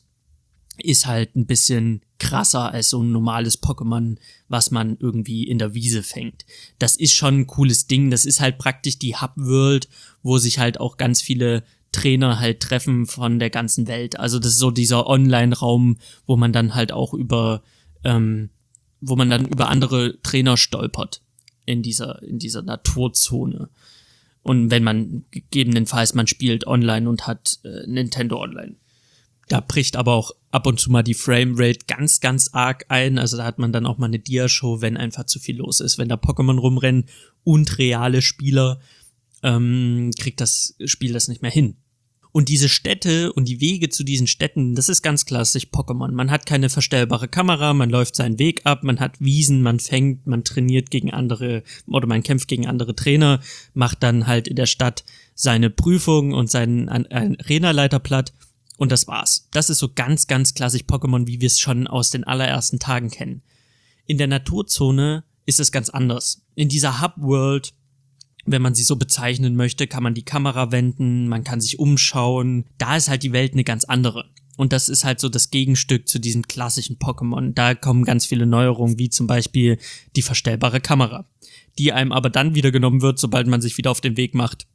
ist halt ein bisschen krasser als so ein normales Pokémon, was man irgendwie in der Wiese fängt. Das ist schon ein cooles Ding. Das ist halt praktisch die Hub-World, wo sich halt auch ganz viele Trainer halt treffen von der ganzen Welt. Also das ist so dieser Online-Raum, wo man dann halt auch über, ähm, wo man dann über andere Trainer stolpert in dieser, in dieser Naturzone. Und wenn man gegebenenfalls, man spielt online und hat äh, Nintendo Online. Da bricht aber auch ab und zu mal die Framerate ganz, ganz arg ein. Also da hat man dann auch mal eine Dia-Show, wenn einfach zu viel los ist. Wenn da Pokémon rumrennen und reale Spieler, ähm, kriegt das Spiel das nicht mehr hin. Und diese Städte und die Wege zu diesen Städten, das ist ganz klassisch Pokémon. Man hat keine verstellbare Kamera, man läuft seinen Weg ab, man hat Wiesen, man fängt, man trainiert gegen andere oder man kämpft gegen andere Trainer, macht dann halt in der Stadt seine Prüfung und seinen Arenaleiter platt. Und das war's. Das ist so ganz, ganz klassisch Pokémon, wie wir es schon aus den allerersten Tagen kennen. In der Naturzone ist es ganz anders. In dieser Hub-World, wenn man sie so bezeichnen möchte, kann man die Kamera wenden, man kann sich umschauen. Da ist halt die Welt eine ganz andere. Und das ist halt so das Gegenstück zu diesem klassischen Pokémon. Da kommen ganz viele Neuerungen, wie zum Beispiel die verstellbare Kamera, die einem aber dann wieder genommen wird, sobald man sich wieder auf den Weg macht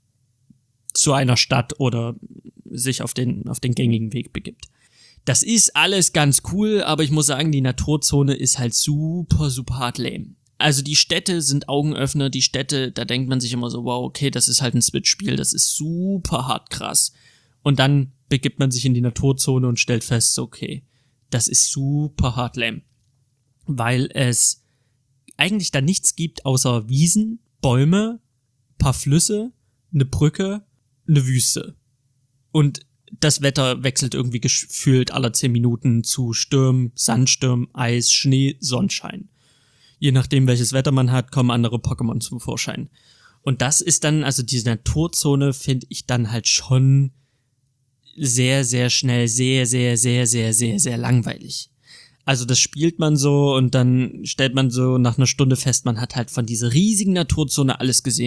zu einer Stadt oder sich auf den, auf den gängigen Weg begibt. Das ist alles ganz cool, aber ich muss sagen, die Naturzone ist halt super, super hart lame. Also die Städte sind Augenöffner, die Städte, da denkt man sich immer so, wow, okay, das ist halt ein Switch-Spiel, das ist super hart krass. Und dann begibt man sich in die Naturzone und stellt fest, okay, das ist super hart lame. Weil es eigentlich da nichts gibt außer Wiesen, Bäume, paar Flüsse, eine Brücke, eine Wüste. Und das Wetter wechselt irgendwie gefühlt alle zehn Minuten zu Stürmen, Sandsturm, Eis, Schnee, Sonnenschein. Je nachdem, welches Wetter man hat, kommen andere Pokémon zum Vorschein. Und das ist dann, also diese Naturzone finde ich dann halt schon sehr, sehr schnell, sehr, sehr, sehr, sehr, sehr, sehr langweilig. Also das spielt man so und dann stellt man so nach einer Stunde fest, man hat halt von dieser riesigen Naturzone alles gesehen.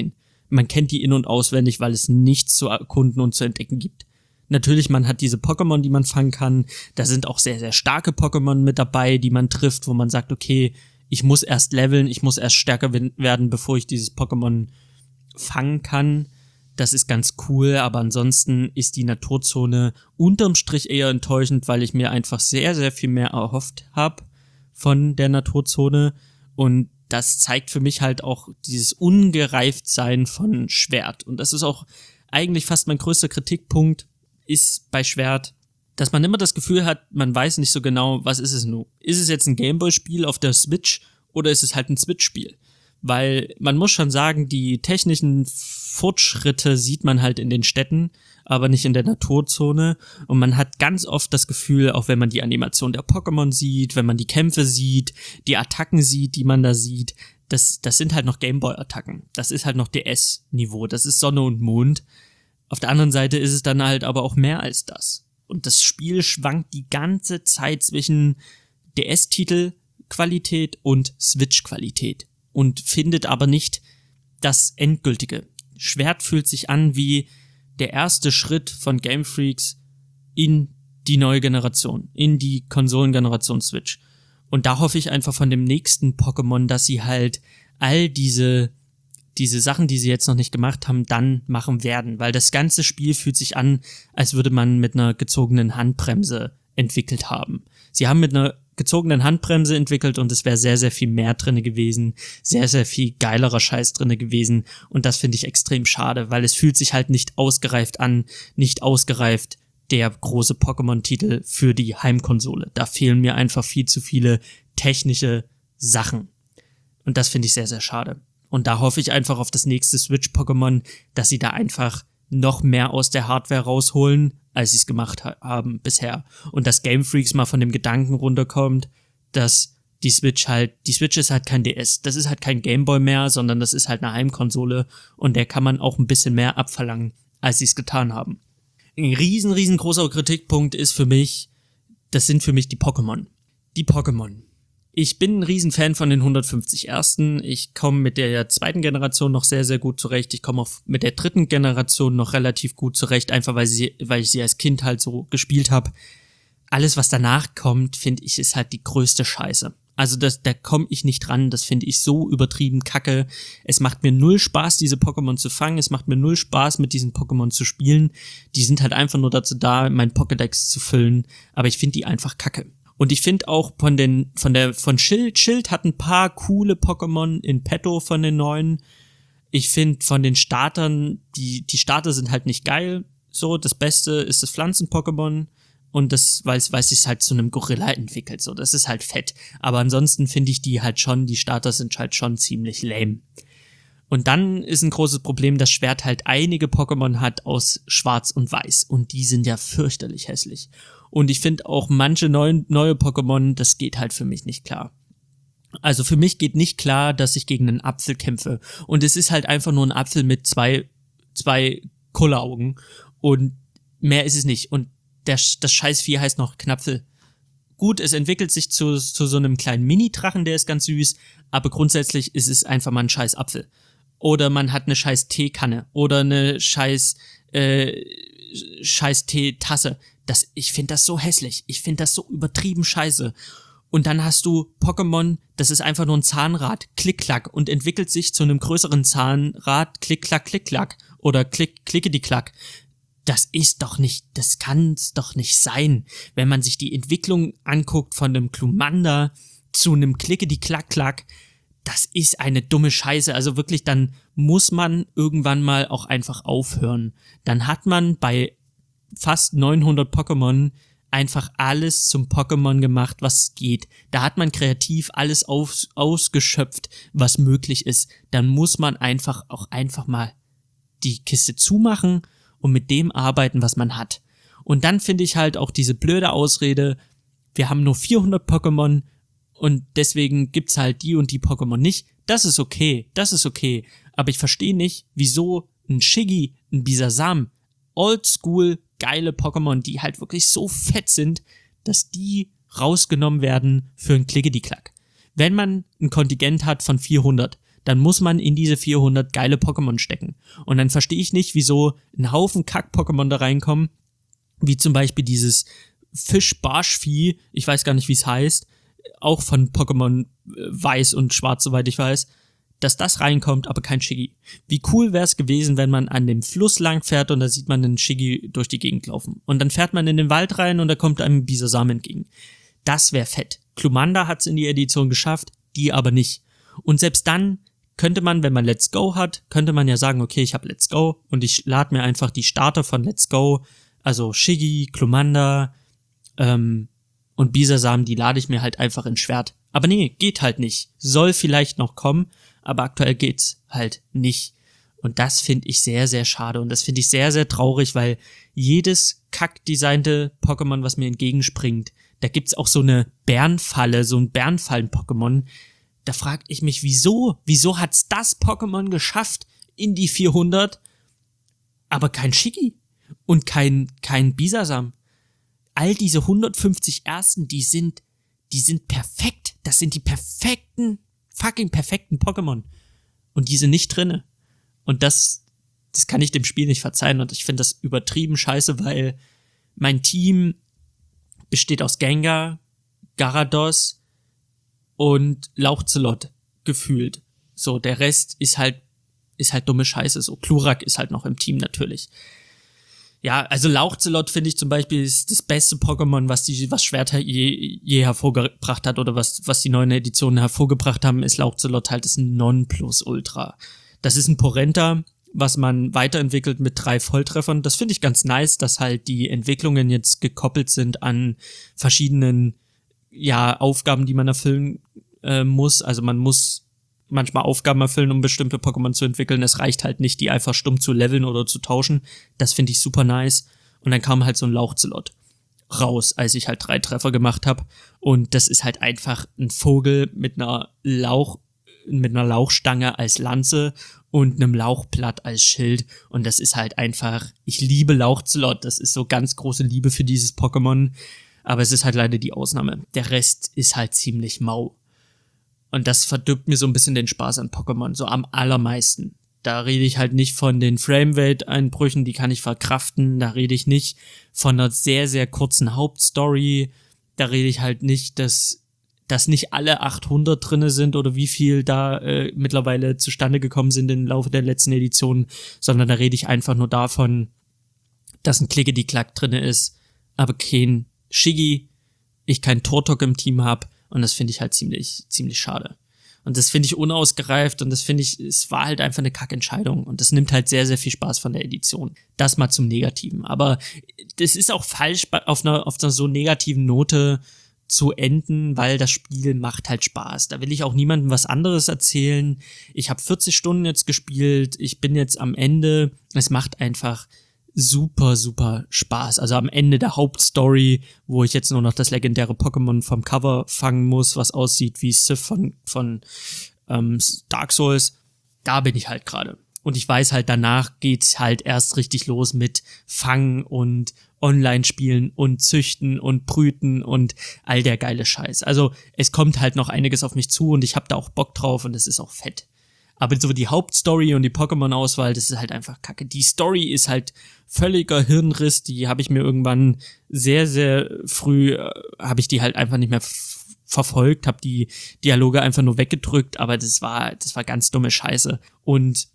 man kennt die in- und auswendig, weil es nichts zu erkunden und zu entdecken gibt. Natürlich, man hat diese Pokémon, die man fangen kann. Da sind auch sehr, sehr starke Pokémon mit dabei, die man trifft, wo man sagt, okay, ich muss erst leveln, ich muss erst stärker werden, bevor ich dieses Pokémon fangen kann. Das ist ganz cool, aber ansonsten ist die Naturzone unterm Strich eher enttäuschend, weil ich mir einfach sehr, sehr viel mehr erhofft habe von der Naturzone. Und das zeigt für mich halt auch dieses Ungereiftsein von Schwert. Und das ist auch eigentlich fast mein größter Kritikpunkt, ist bei Schwert, dass man immer das Gefühl hat, man weiß nicht so genau, was ist es nun. Ist es jetzt ein Gameboy-Spiel auf der Switch oder ist es halt ein Switch-Spiel? Weil man muss schon sagen, die technischen Fortschritte sieht man halt in den Städten, aber nicht in der Naturzone. Und man hat ganz oft das Gefühl, auch wenn man die Animation der Pokémon sieht, wenn man die Kämpfe sieht, die Attacken sieht, die man da sieht, das, das sind halt noch Gameboy-Attacken. Das ist halt noch D S-Niveau, das ist Sonne und Mond. Auf der anderen Seite ist es dann halt aber auch mehr als das. Und das Spiel schwankt die ganze Zeit zwischen D S-Titel-Qualität und Switch-Qualität und findet aber nicht das Endgültige. Schwert fühlt sich an wie der erste Schritt von Game Freaks in die neue Generation, in die Konsolengeneration Switch. Und da hoffe ich einfach von dem nächsten Pokémon, dass sie halt all diese diese Sachen, die sie jetzt noch nicht gemacht haben, dann machen werden. Weil das ganze Spiel fühlt sich an, als würde man mit einer gezogenen Handbremse entwickelt haben. Sie haben mit einer gezogenen Handbremse entwickelt und es wäre sehr, sehr viel mehr drinne gewesen. Sehr, sehr viel geilerer Scheiß drinne gewesen. Und das finde ich extrem schade, weil es fühlt sich halt nicht ausgereift an. Nicht ausgereift der große Pokémon-Titel für die Heimkonsole. Da fehlen mir einfach viel zu viele technische Sachen. Und das finde ich sehr, sehr schade. Und da hoffe ich einfach auf das nächste Switch-Pokémon, dass sie da einfach noch mehr aus der Hardware rausholen, als sie es gemacht ha- haben bisher. Und dass Game Freaks mal von dem Gedanken runterkommt, dass die Switch halt, die Switch ist halt kein D S, das ist halt kein Gameboy mehr, sondern das ist halt eine Heimkonsole und der kann man auch ein bisschen mehr abverlangen, als sie es getan haben. Ein riesen, riesengroßer Kritikpunkt ist für mich, das sind für mich die Pokémon. Die Pokémon. Ich bin ein Riesenfan von den hundertfünfzig ersten. Ich komme mit der zweiten Generation noch sehr, sehr gut zurecht. Ich komme auch mit der dritten Generation noch relativ gut zurecht, einfach weil, sie, weil ich sie als Kind halt so gespielt habe. Alles, was danach kommt, finde ich, ist halt die größte Scheiße. Also das, da komme ich nicht dran, das finde ich so übertrieben kacke. Es macht mir null Spaß, diese Pokémon zu fangen. Es macht mir null Spaß, mit diesen Pokémon zu spielen. Die sind halt einfach nur dazu da, mein Pokédex zu füllen. Aber ich finde die einfach kacke. Und ich finde auch von den, von der, von Schild, Schild hat ein paar coole Pokémon in petto von den neuen. Ich finde von den Startern, die, die Starter sind halt nicht geil. So, das Beste ist das Pflanzen-Pokémon. Und das, weil es, weil es sich halt zu einem Gorilla entwickelt. So, das ist halt fett. Aber ansonsten finde ich die halt schon, die Starter sind halt schon ziemlich lame. Und dann ist ein großes Problem, dass Schwert halt einige Pokémon hat aus Schwarz und Weiß. Und die sind ja fürchterlich hässlich. Und ich finde auch manche neuen, neue Pokémon, das geht halt für mich nicht klar. Also für mich geht nicht klar, dass ich gegen einen Apfel kämpfe. Und es ist halt einfach nur ein Apfel mit zwei, zwei Kulleraugen. Und mehr ist es nicht. Und der, das Scheißvieh heißt noch Knapfel. Gut, es entwickelt sich zu, zu so einem kleinen Mini-Drachen, der ist ganz süß. Aber grundsätzlich ist es einfach mal ein scheiß Apfel. Oder man hat eine scheiß Teekanne. Oder eine scheiß, äh, scheiß Teetasse. Das, ich finde das so hässlich. Ich finde das so übertrieben scheiße. Und dann hast du Pokémon, das ist einfach nur ein Zahnrad, Klick-Klack, und entwickelt sich zu einem größeren Zahnrad, Klick-Klack, Klick-Klack. Oder Klick, Klicke-die-Klack. Das ist doch nicht, das kann's doch nicht sein. Wenn man sich die Entwicklung anguckt von einem Glumanda zu einem Klicke-die-Klack-Klack, das ist eine dumme Scheiße. Also wirklich, dann muss man irgendwann mal auch einfach aufhören. Dann hat man bei fast neunhundert Pokémon einfach alles zum Pokémon gemacht, was geht. Da hat man kreativ alles aus, ausgeschöpft, was möglich ist. Dann muss man einfach auch einfach mal die Kiste zumachen und mit dem arbeiten, was man hat. Und dann finde ich halt auch diese blöde Ausrede, wir haben nur vierhundert Pokémon und deswegen gibt's halt die und die Pokémon nicht. Das ist okay, das ist okay. Aber ich verstehe nicht, wieso ein Shiggy, ein Bisasam, oldschool geile Pokémon, die halt wirklich so fett sind, dass die rausgenommen werden für ein Klicke-die-Klack. Wenn man ein Kontingent hat von vierhundert, dann muss man in diese vierhundert geile Pokémon stecken. Und dann verstehe ich nicht, wieso ein Haufen Kack-Pokémon da reinkommen, wie zum Beispiel dieses Fisch-Barschvieh, ich weiß gar nicht, wie es heißt, auch von Pokémon Weiß und Schwarz, soweit ich weiß, dass das reinkommt, aber kein Shiggy. Wie cool wäre es gewesen, wenn man an dem Fluss lang fährt und da sieht man einen Shiggy durch die Gegend laufen. Und dann fährt man in den Wald rein und da kommt einem Bisasam entgegen. Das wäre fett. Klumanda hat's in die Edition geschafft, die aber nicht. Und selbst dann könnte man, wenn man Let's Go hat, könnte man ja sagen, okay, ich habe Let's Go und ich lade mir einfach die Starter von Let's Go, also Shiggy, Klumanda ähm, und Bisasam, die lade ich mir halt einfach in Schwert. Aber nee, geht halt nicht. Soll vielleicht noch kommen, aber aktuell geht's halt nicht. Und das finde ich sehr, sehr schade. Und das finde ich sehr, sehr traurig, weil jedes kackdesignte Pokémon, was mir entgegenspringt, da gibt's auch so eine Bärenfalle, so ein Bärenfallen-Pokémon. Da frag ich mich, wieso? Wieso hat's das Pokémon geschafft in die vierhundert, aber kein Shiggy und kein, kein Bisasam? All diese hundertfünfzig Ersten, die sind, die sind perfekt. Das sind die perfekten, fucking perfekten Pokémon. Und die sind nicht drinne. Und das, das kann ich dem Spiel nicht verzeihen. Und ich finde das übertrieben scheiße, weil mein Team besteht aus Gengar, Gyarados und Lauchzelot gefühlt. So, der Rest ist halt, ist halt dumme Scheiße. So, Glurak ist halt noch im Team natürlich. Ja, also Lauchzelot finde ich zum Beispiel ist das beste Pokémon, was die, was Schwerter je, je hervorgebracht hat oder was, was die neuen Editionen hervorgebracht haben, ist Lauchzelot halt das Nonplusultra. Das ist ein Porenta, was man weiterentwickelt mit drei Volltreffern. Das finde ich ganz nice, dass halt die Entwicklungen jetzt gekoppelt sind an verschiedenen, ja, Aufgaben, die man erfüllen äh, muss. Also man muss manchmal Aufgaben erfüllen, um bestimmte Pokémon zu entwickeln. Es reicht halt nicht, die einfach stumm zu leveln oder zu tauschen. Das finde ich super nice. Und dann kam halt so ein Lauchzelot raus, als ich halt drei Treffer gemacht habe. Und das ist halt einfach ein Vogel mit einer Lauch, mit einer Lauchstange als Lanze und einem Lauchblatt als Schild. Und das ist halt einfach, ich liebe Lauchzelot. Das ist so ganz große Liebe für dieses Pokémon. Aber es ist halt leider die Ausnahme. Der Rest ist halt ziemlich mau. Und das verdirbt mir so ein bisschen den Spaß an Pokémon, so am allermeisten. Da rede ich halt nicht von den Framerate-Einbrüchen, die kann ich verkraften. Da rede ich nicht von einer sehr, sehr kurzen Hauptstory. Da rede ich halt nicht, dass, dass nicht alle achthundert drinne sind oder wie viel da äh, mittlerweile zustande gekommen sind im Laufe der letzten Edition, sondern da rede ich einfach nur davon, dass ein Klicke-die-Klack drinne ist, aber kein Shiggy, ich kein Turtok im Team habe. Und das finde ich halt ziemlich, ziemlich schade. Und das finde ich unausgereift und das finde ich, es war halt einfach eine Kackentscheidung. Und das nimmt halt sehr, sehr viel Spaß von der Edition. Das mal zum Negativen. Aber das ist auch falsch, auf einer, auf einer so negativen Note zu enden, weil das Spiel macht halt Spaß. Da will ich auch niemandem was anderes erzählen. Ich habe vierzig Stunden jetzt gespielt. Ich bin jetzt am Ende. Es macht einfach super, super Spaß. Also am Ende der Hauptstory, wo ich jetzt nur noch das legendäre Pokémon vom Cover fangen muss, was aussieht wie Sif von, von ähm, Dark Souls, da bin ich halt gerade. Und ich weiß halt, danach geht's halt erst richtig los mit Fangen und Online-Spielen und Züchten und Brüten und all der geile Scheiß. Also es kommt halt noch einiges auf mich zu und ich habe da auch Bock drauf und es ist auch fett. Aber so die Hauptstory und die Pokémon-Auswahl, das ist halt einfach kacke. Die Story ist halt völliger Hirnriss. Die habe ich mir irgendwann sehr, sehr früh, äh, habe ich die halt einfach nicht mehr f- verfolgt, habe die Dialoge einfach nur weggedrückt. Aber das war, das war ganz dumme Scheiße. Und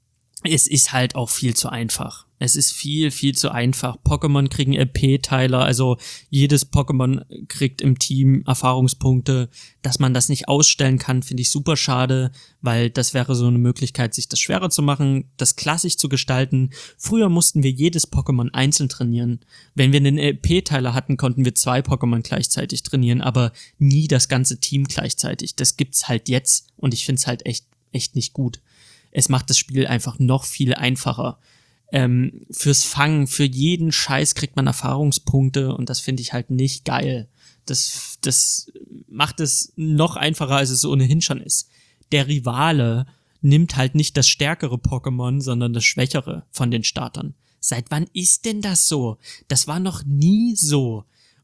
es ist halt auch viel zu einfach. Es ist viel, viel zu einfach. Pokémon kriegen L P-Teiler, also jedes Pokémon kriegt im Team Erfahrungspunkte. Dass man das nicht ausstellen kann, finde ich super schade, weil das wäre so eine Möglichkeit, sich das schwerer zu machen, das klassisch zu gestalten. Früher mussten wir jedes Pokémon einzeln trainieren. Wenn wir einen L P-Teiler hatten, konnten wir zwei Pokémon gleichzeitig trainieren, aber nie das ganze Team gleichzeitig. Das gibt's halt jetzt und ich finde es halt echt, echt nicht gut. Es macht das Spiel einfach noch viel einfacher. Ähm, fürs Fangen, für jeden Scheiß kriegt man Erfahrungspunkte und das finde ich halt nicht geil. Das, das macht es noch einfacher, als es ohnehin schon ist. Der Rivale nimmt halt nicht das stärkere Pokémon, sondern das schwächere von den Startern. Seit wann ist denn das so? Das war noch nie so.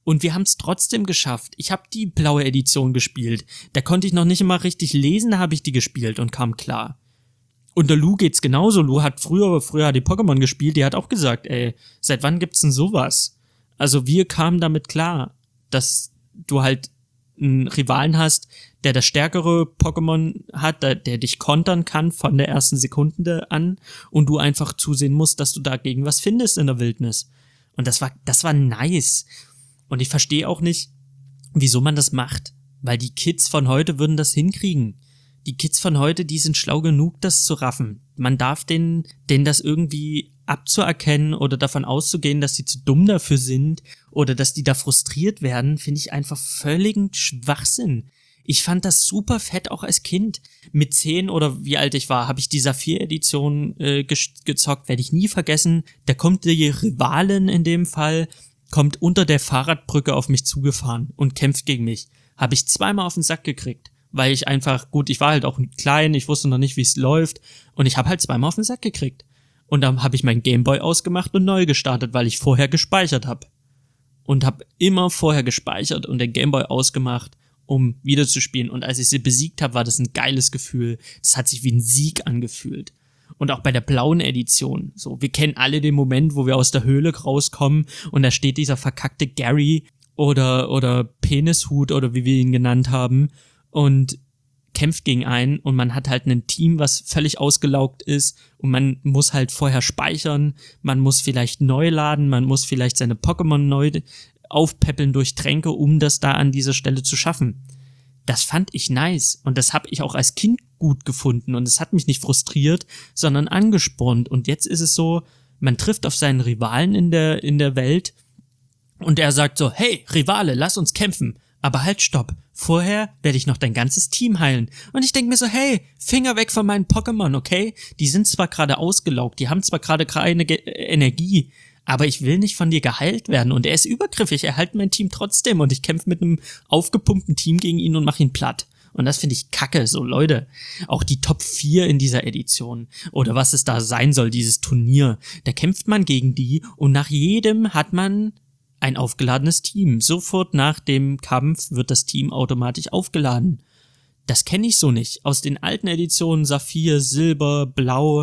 Und wir haben es trotzdem geschafft. Ich habe die blaue Edition gespielt. Da konnte ich noch nicht immer richtig lesen, da habe ich die gespielt und kam klar. Und der Lou geht's genauso. Lou hat früher, früher hat die Pokémon gespielt, die hat auch gesagt, ey, seit wann gibt's denn sowas? Also wir kamen damit klar, dass du halt einen Rivalen hast, der das stärkere Pokémon hat, der, der dich kontern kann von der ersten Sekunde an und du einfach zusehen musst, dass du dagegen was findest in der Wildnis. Und das war, das war nice. Und ich verstehe auch nicht, wieso man das macht. Weil die Kids von heute würden das hinkriegen. Die Kids von heute, die sind schlau genug, das zu raffen. Man darf denen, denen das irgendwie abzuerkennen oder davon auszugehen, dass sie zu dumm dafür sind oder dass die da frustriert werden, finde ich einfach völligen Schwachsinn. Ich fand das super fett, auch als Kind. Mit zehn oder wie alt ich war, habe ich die Saphir-Edition äh, ge- gezockt, werde ich nie vergessen. Da kommt die Rivalin in dem Fall, kommt unter der Fahrradbrücke auf mich zugefahren und kämpft gegen mich. Habe ich zweimal auf den Sack gekriegt, weil ich einfach, gut, ich war halt auch klein, ich wusste noch nicht, wie es läuft und ich habe halt zweimal auf den Sack gekriegt. Und dann habe ich meinen Gameboy ausgemacht und neu gestartet, weil ich vorher gespeichert habe. Und habe immer vorher gespeichert und den Gameboy ausgemacht, um wieder zu spielen. Und als ich sie besiegt habe, war das ein geiles Gefühl. Das hat sich wie ein Sieg angefühlt. Und auch bei der blauen Edition. So, wir kennen alle den Moment, wo wir aus der Höhle rauskommen und da steht dieser verkackte Gary oder, oder Penishut oder wie wir ihn genannt haben und kämpft gegen einen und man hat halt ein Team, was völlig ausgelaugt ist und man muss halt vorher speichern, man muss vielleicht neu laden, man muss vielleicht seine Pokémon neu aufpäppeln durch Tränke, um das da an dieser Stelle zu schaffen. Das fand ich nice und das habe ich auch als Kind gut gefunden und es hat mich nicht frustriert, sondern angespornt und jetzt ist es so, man trifft auf seinen Rivalen in der, in der Welt und er sagt so, hey, Rivale, lass uns kämpfen. Aber halt, stopp. Vorher werde ich noch dein ganzes Team heilen. Und ich denke mir so, hey, Finger weg von meinen Pokémon, okay? Die sind zwar gerade ausgelaugt, die haben zwar gerade keine Ge- Energie, aber ich will nicht von dir geheilt werden. Und er ist übergriffig, er heilt mein Team trotzdem. Und ich kämpfe mit einem aufgepumpten Team gegen ihn und mache ihn platt. Und das finde ich kacke, so Leute. Auch die Top vier in dieser Edition. Oder was es da sein soll, dieses Turnier. Da kämpft man gegen die und nach jedem hat man ein aufgeladenes Team. Sofort nach dem Kampf wird das Team automatisch aufgeladen. Das kenne ich so nicht. Aus den alten Editionen Saphir, Silber, Blau,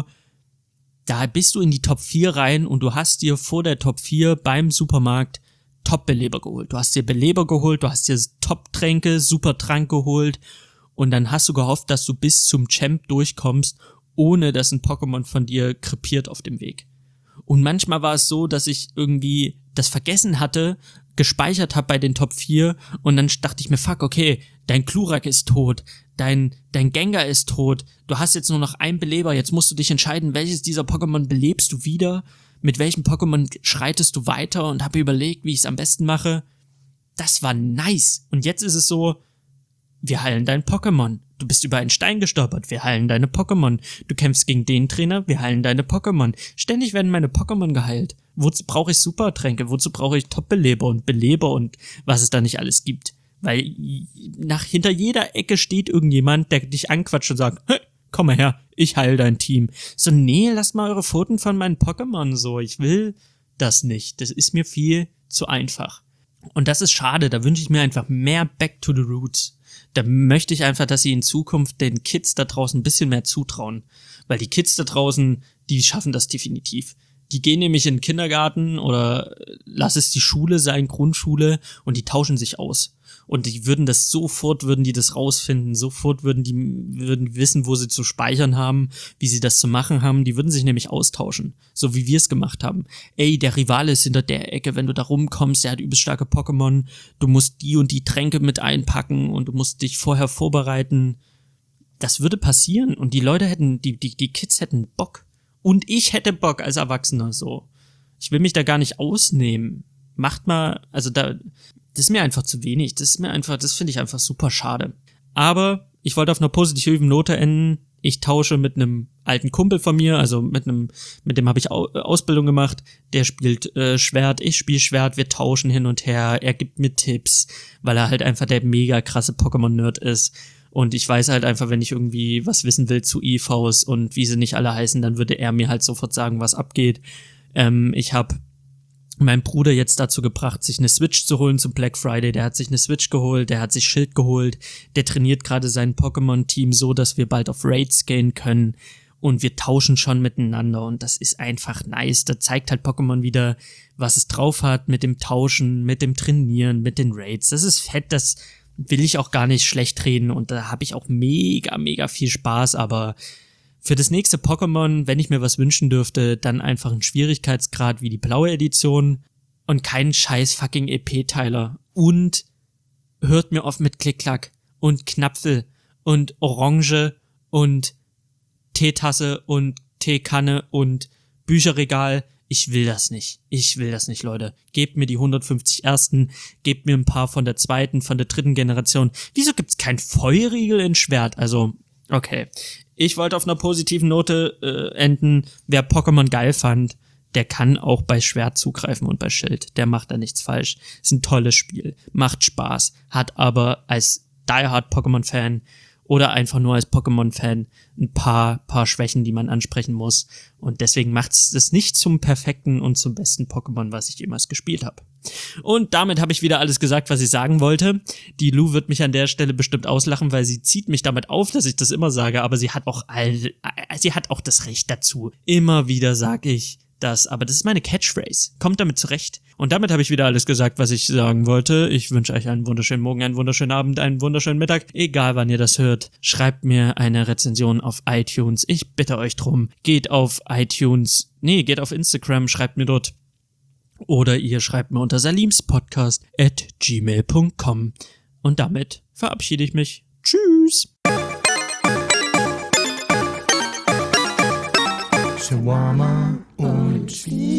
da bist du in die Top vier rein und du hast dir vor der Top vier beim Supermarkt Top-Beleber geholt. Du hast dir Beleber geholt, du hast dir Top-Tränke, Super-Trank geholt und dann hast du gehofft, dass du bis zum Champ durchkommst, ohne dass ein Pokémon von dir krepiert auf dem Weg. Und manchmal war es so, dass ich irgendwie das vergessen hatte, gespeichert habe bei den Top vier und dann dachte ich mir, fuck, okay, dein Klurak ist tot, dein dein Gengar ist tot, du hast jetzt nur noch einen Beleber, jetzt musst du dich entscheiden, welches dieser Pokémon belebst du wieder, mit welchem Pokémon schreitest du weiter und habe überlegt, wie ich es am besten mache. Das war nice. Und jetzt ist es so, wir heilen dein Pokémon. Du bist über einen Stein gestolpert, wir heilen deine Pokémon. Du kämpfst gegen den Trainer, wir heilen deine Pokémon. Ständig werden meine Pokémon geheilt. Wozu brauche ich Supertränke? Wozu brauche ich Top-Beleber und Beleber und was es da nicht alles gibt? Weil nach hinter jeder Ecke steht irgendjemand, der dich anquatscht und sagt, hey, komm mal her, ich heile dein Team. So, nee, lasst mal eure Pfoten von meinen Pokémon so. Ich will das nicht. Das ist mir viel zu einfach. Und das ist schade, da wünsche ich mir einfach mehr Back to the Roots. Da möchte ich einfach, dass sie in Zukunft den Kids da draußen ein bisschen mehr zutrauen. Weil die Kids da draußen, die schaffen das definitiv. Die gehen nämlich in den Kindergarten oder lass es die Schule sein, Grundschule, und die tauschen sich aus. Und die würden das sofort, würden die das rausfinden, sofort würden die würden wissen, wo sie zu speichern haben, wie sie das zu machen haben. Die würden sich nämlich austauschen, so wie wir es gemacht haben. Ey, der Rivale ist hinter der Ecke, wenn du da rumkommst, der hat übelst starke Pokémon, du musst die und die Tränke mit einpacken und du musst dich vorher vorbereiten. Das würde passieren und die Leute hätten, die, die, die Kids hätten Bock. Und ich hätte Bock als Erwachsener so. Ich will mich da gar nicht ausnehmen. Macht mal, also da, das ist mir einfach zu wenig. Das ist mir einfach, das finde ich einfach super schade. Aber ich wollte auf einer positiven Note enden. Ich tausche mit einem alten Kumpel von mir, also mit einem, mit dem habe ich Au- Ausbildung gemacht. Der spielt äh, Schwert, ich spiele Schwert, wir tauschen hin und her. Er gibt mir Tipps, weil er halt einfach der mega krasse Pokémon-Nerd ist. Und ich weiß halt einfach, wenn ich irgendwie was wissen will zu E Vs und wie sie nicht alle heißen, dann würde er mir halt sofort sagen, was abgeht. Ähm, ich habe meinen Bruder jetzt dazu gebracht, sich eine Switch zu holen zum Black Friday. Der hat sich eine Switch geholt, der hat sich Schild geholt, der trainiert gerade sein Pokémon-Team so, dass wir bald auf Raids gehen können und wir tauschen schon miteinander und das ist einfach nice. Da zeigt halt Pokémon wieder, was es drauf hat mit dem Tauschen, mit dem Trainieren, mit den Raids. Das ist fett, das will ich auch gar nicht schlecht reden und da habe ich auch mega, mega viel Spaß, aber für das nächste Pokémon, wenn ich mir was wünschen dürfte, dann einfach einen Schwierigkeitsgrad wie die blaue Edition und keinen scheiß fucking E P-Teiler. Und hört mir auf mit Klick-Klack und Knapfel und Orange und Teetasse und Teekanne und Bücherregal. Ich will das nicht. Ich will das nicht, Leute. Gebt mir die hundertfünfzig ersten, gebt mir ein paar von der zweiten, von der dritten Generation. Wieso gibt's kein Feuerriegel in Schwert? Also, okay. Ich wollte auf einer positiven Note äh, enden. Wer Pokémon geil fand, der kann auch bei Schwert zugreifen und bei Schild. Der macht da nichts falsch. Ist ein tolles Spiel. Macht Spaß. Hat aber als Die-Hard Pokémon-Fan oder einfach nur als Pokémon-Fan ein paar, paar Schwächen, die man ansprechen muss. Und deswegen macht es das nicht zum perfekten und zum besten Pokémon, was ich jemals gespielt habe. Und damit habe ich wieder alles gesagt, was ich sagen wollte. Die Lu wird mich an der Stelle bestimmt auslachen, weil sie zieht mich damit auf, dass ich das immer sage, aber sie hat auch all, sie hat auch das Recht dazu. Immer wieder sage ich das, aber das ist meine Catchphrase. Kommt damit zurecht. Und damit habe ich wieder alles gesagt, was ich sagen wollte. Ich wünsche euch einen wunderschönen Morgen, einen wunderschönen Abend, einen wunderschönen Mittag. Egal, wann ihr das hört. Schreibt mir eine Rezension auf iTunes. Ich bitte euch drum. Geht auf iTunes. Nee, geht auf Instagram. Schreibt mir dort. Oder ihr schreibt mir unter salimspodcast at gmail punkt com. Und damit verabschiede ich mich. Tschüss. Shawarma und Zwiebeln.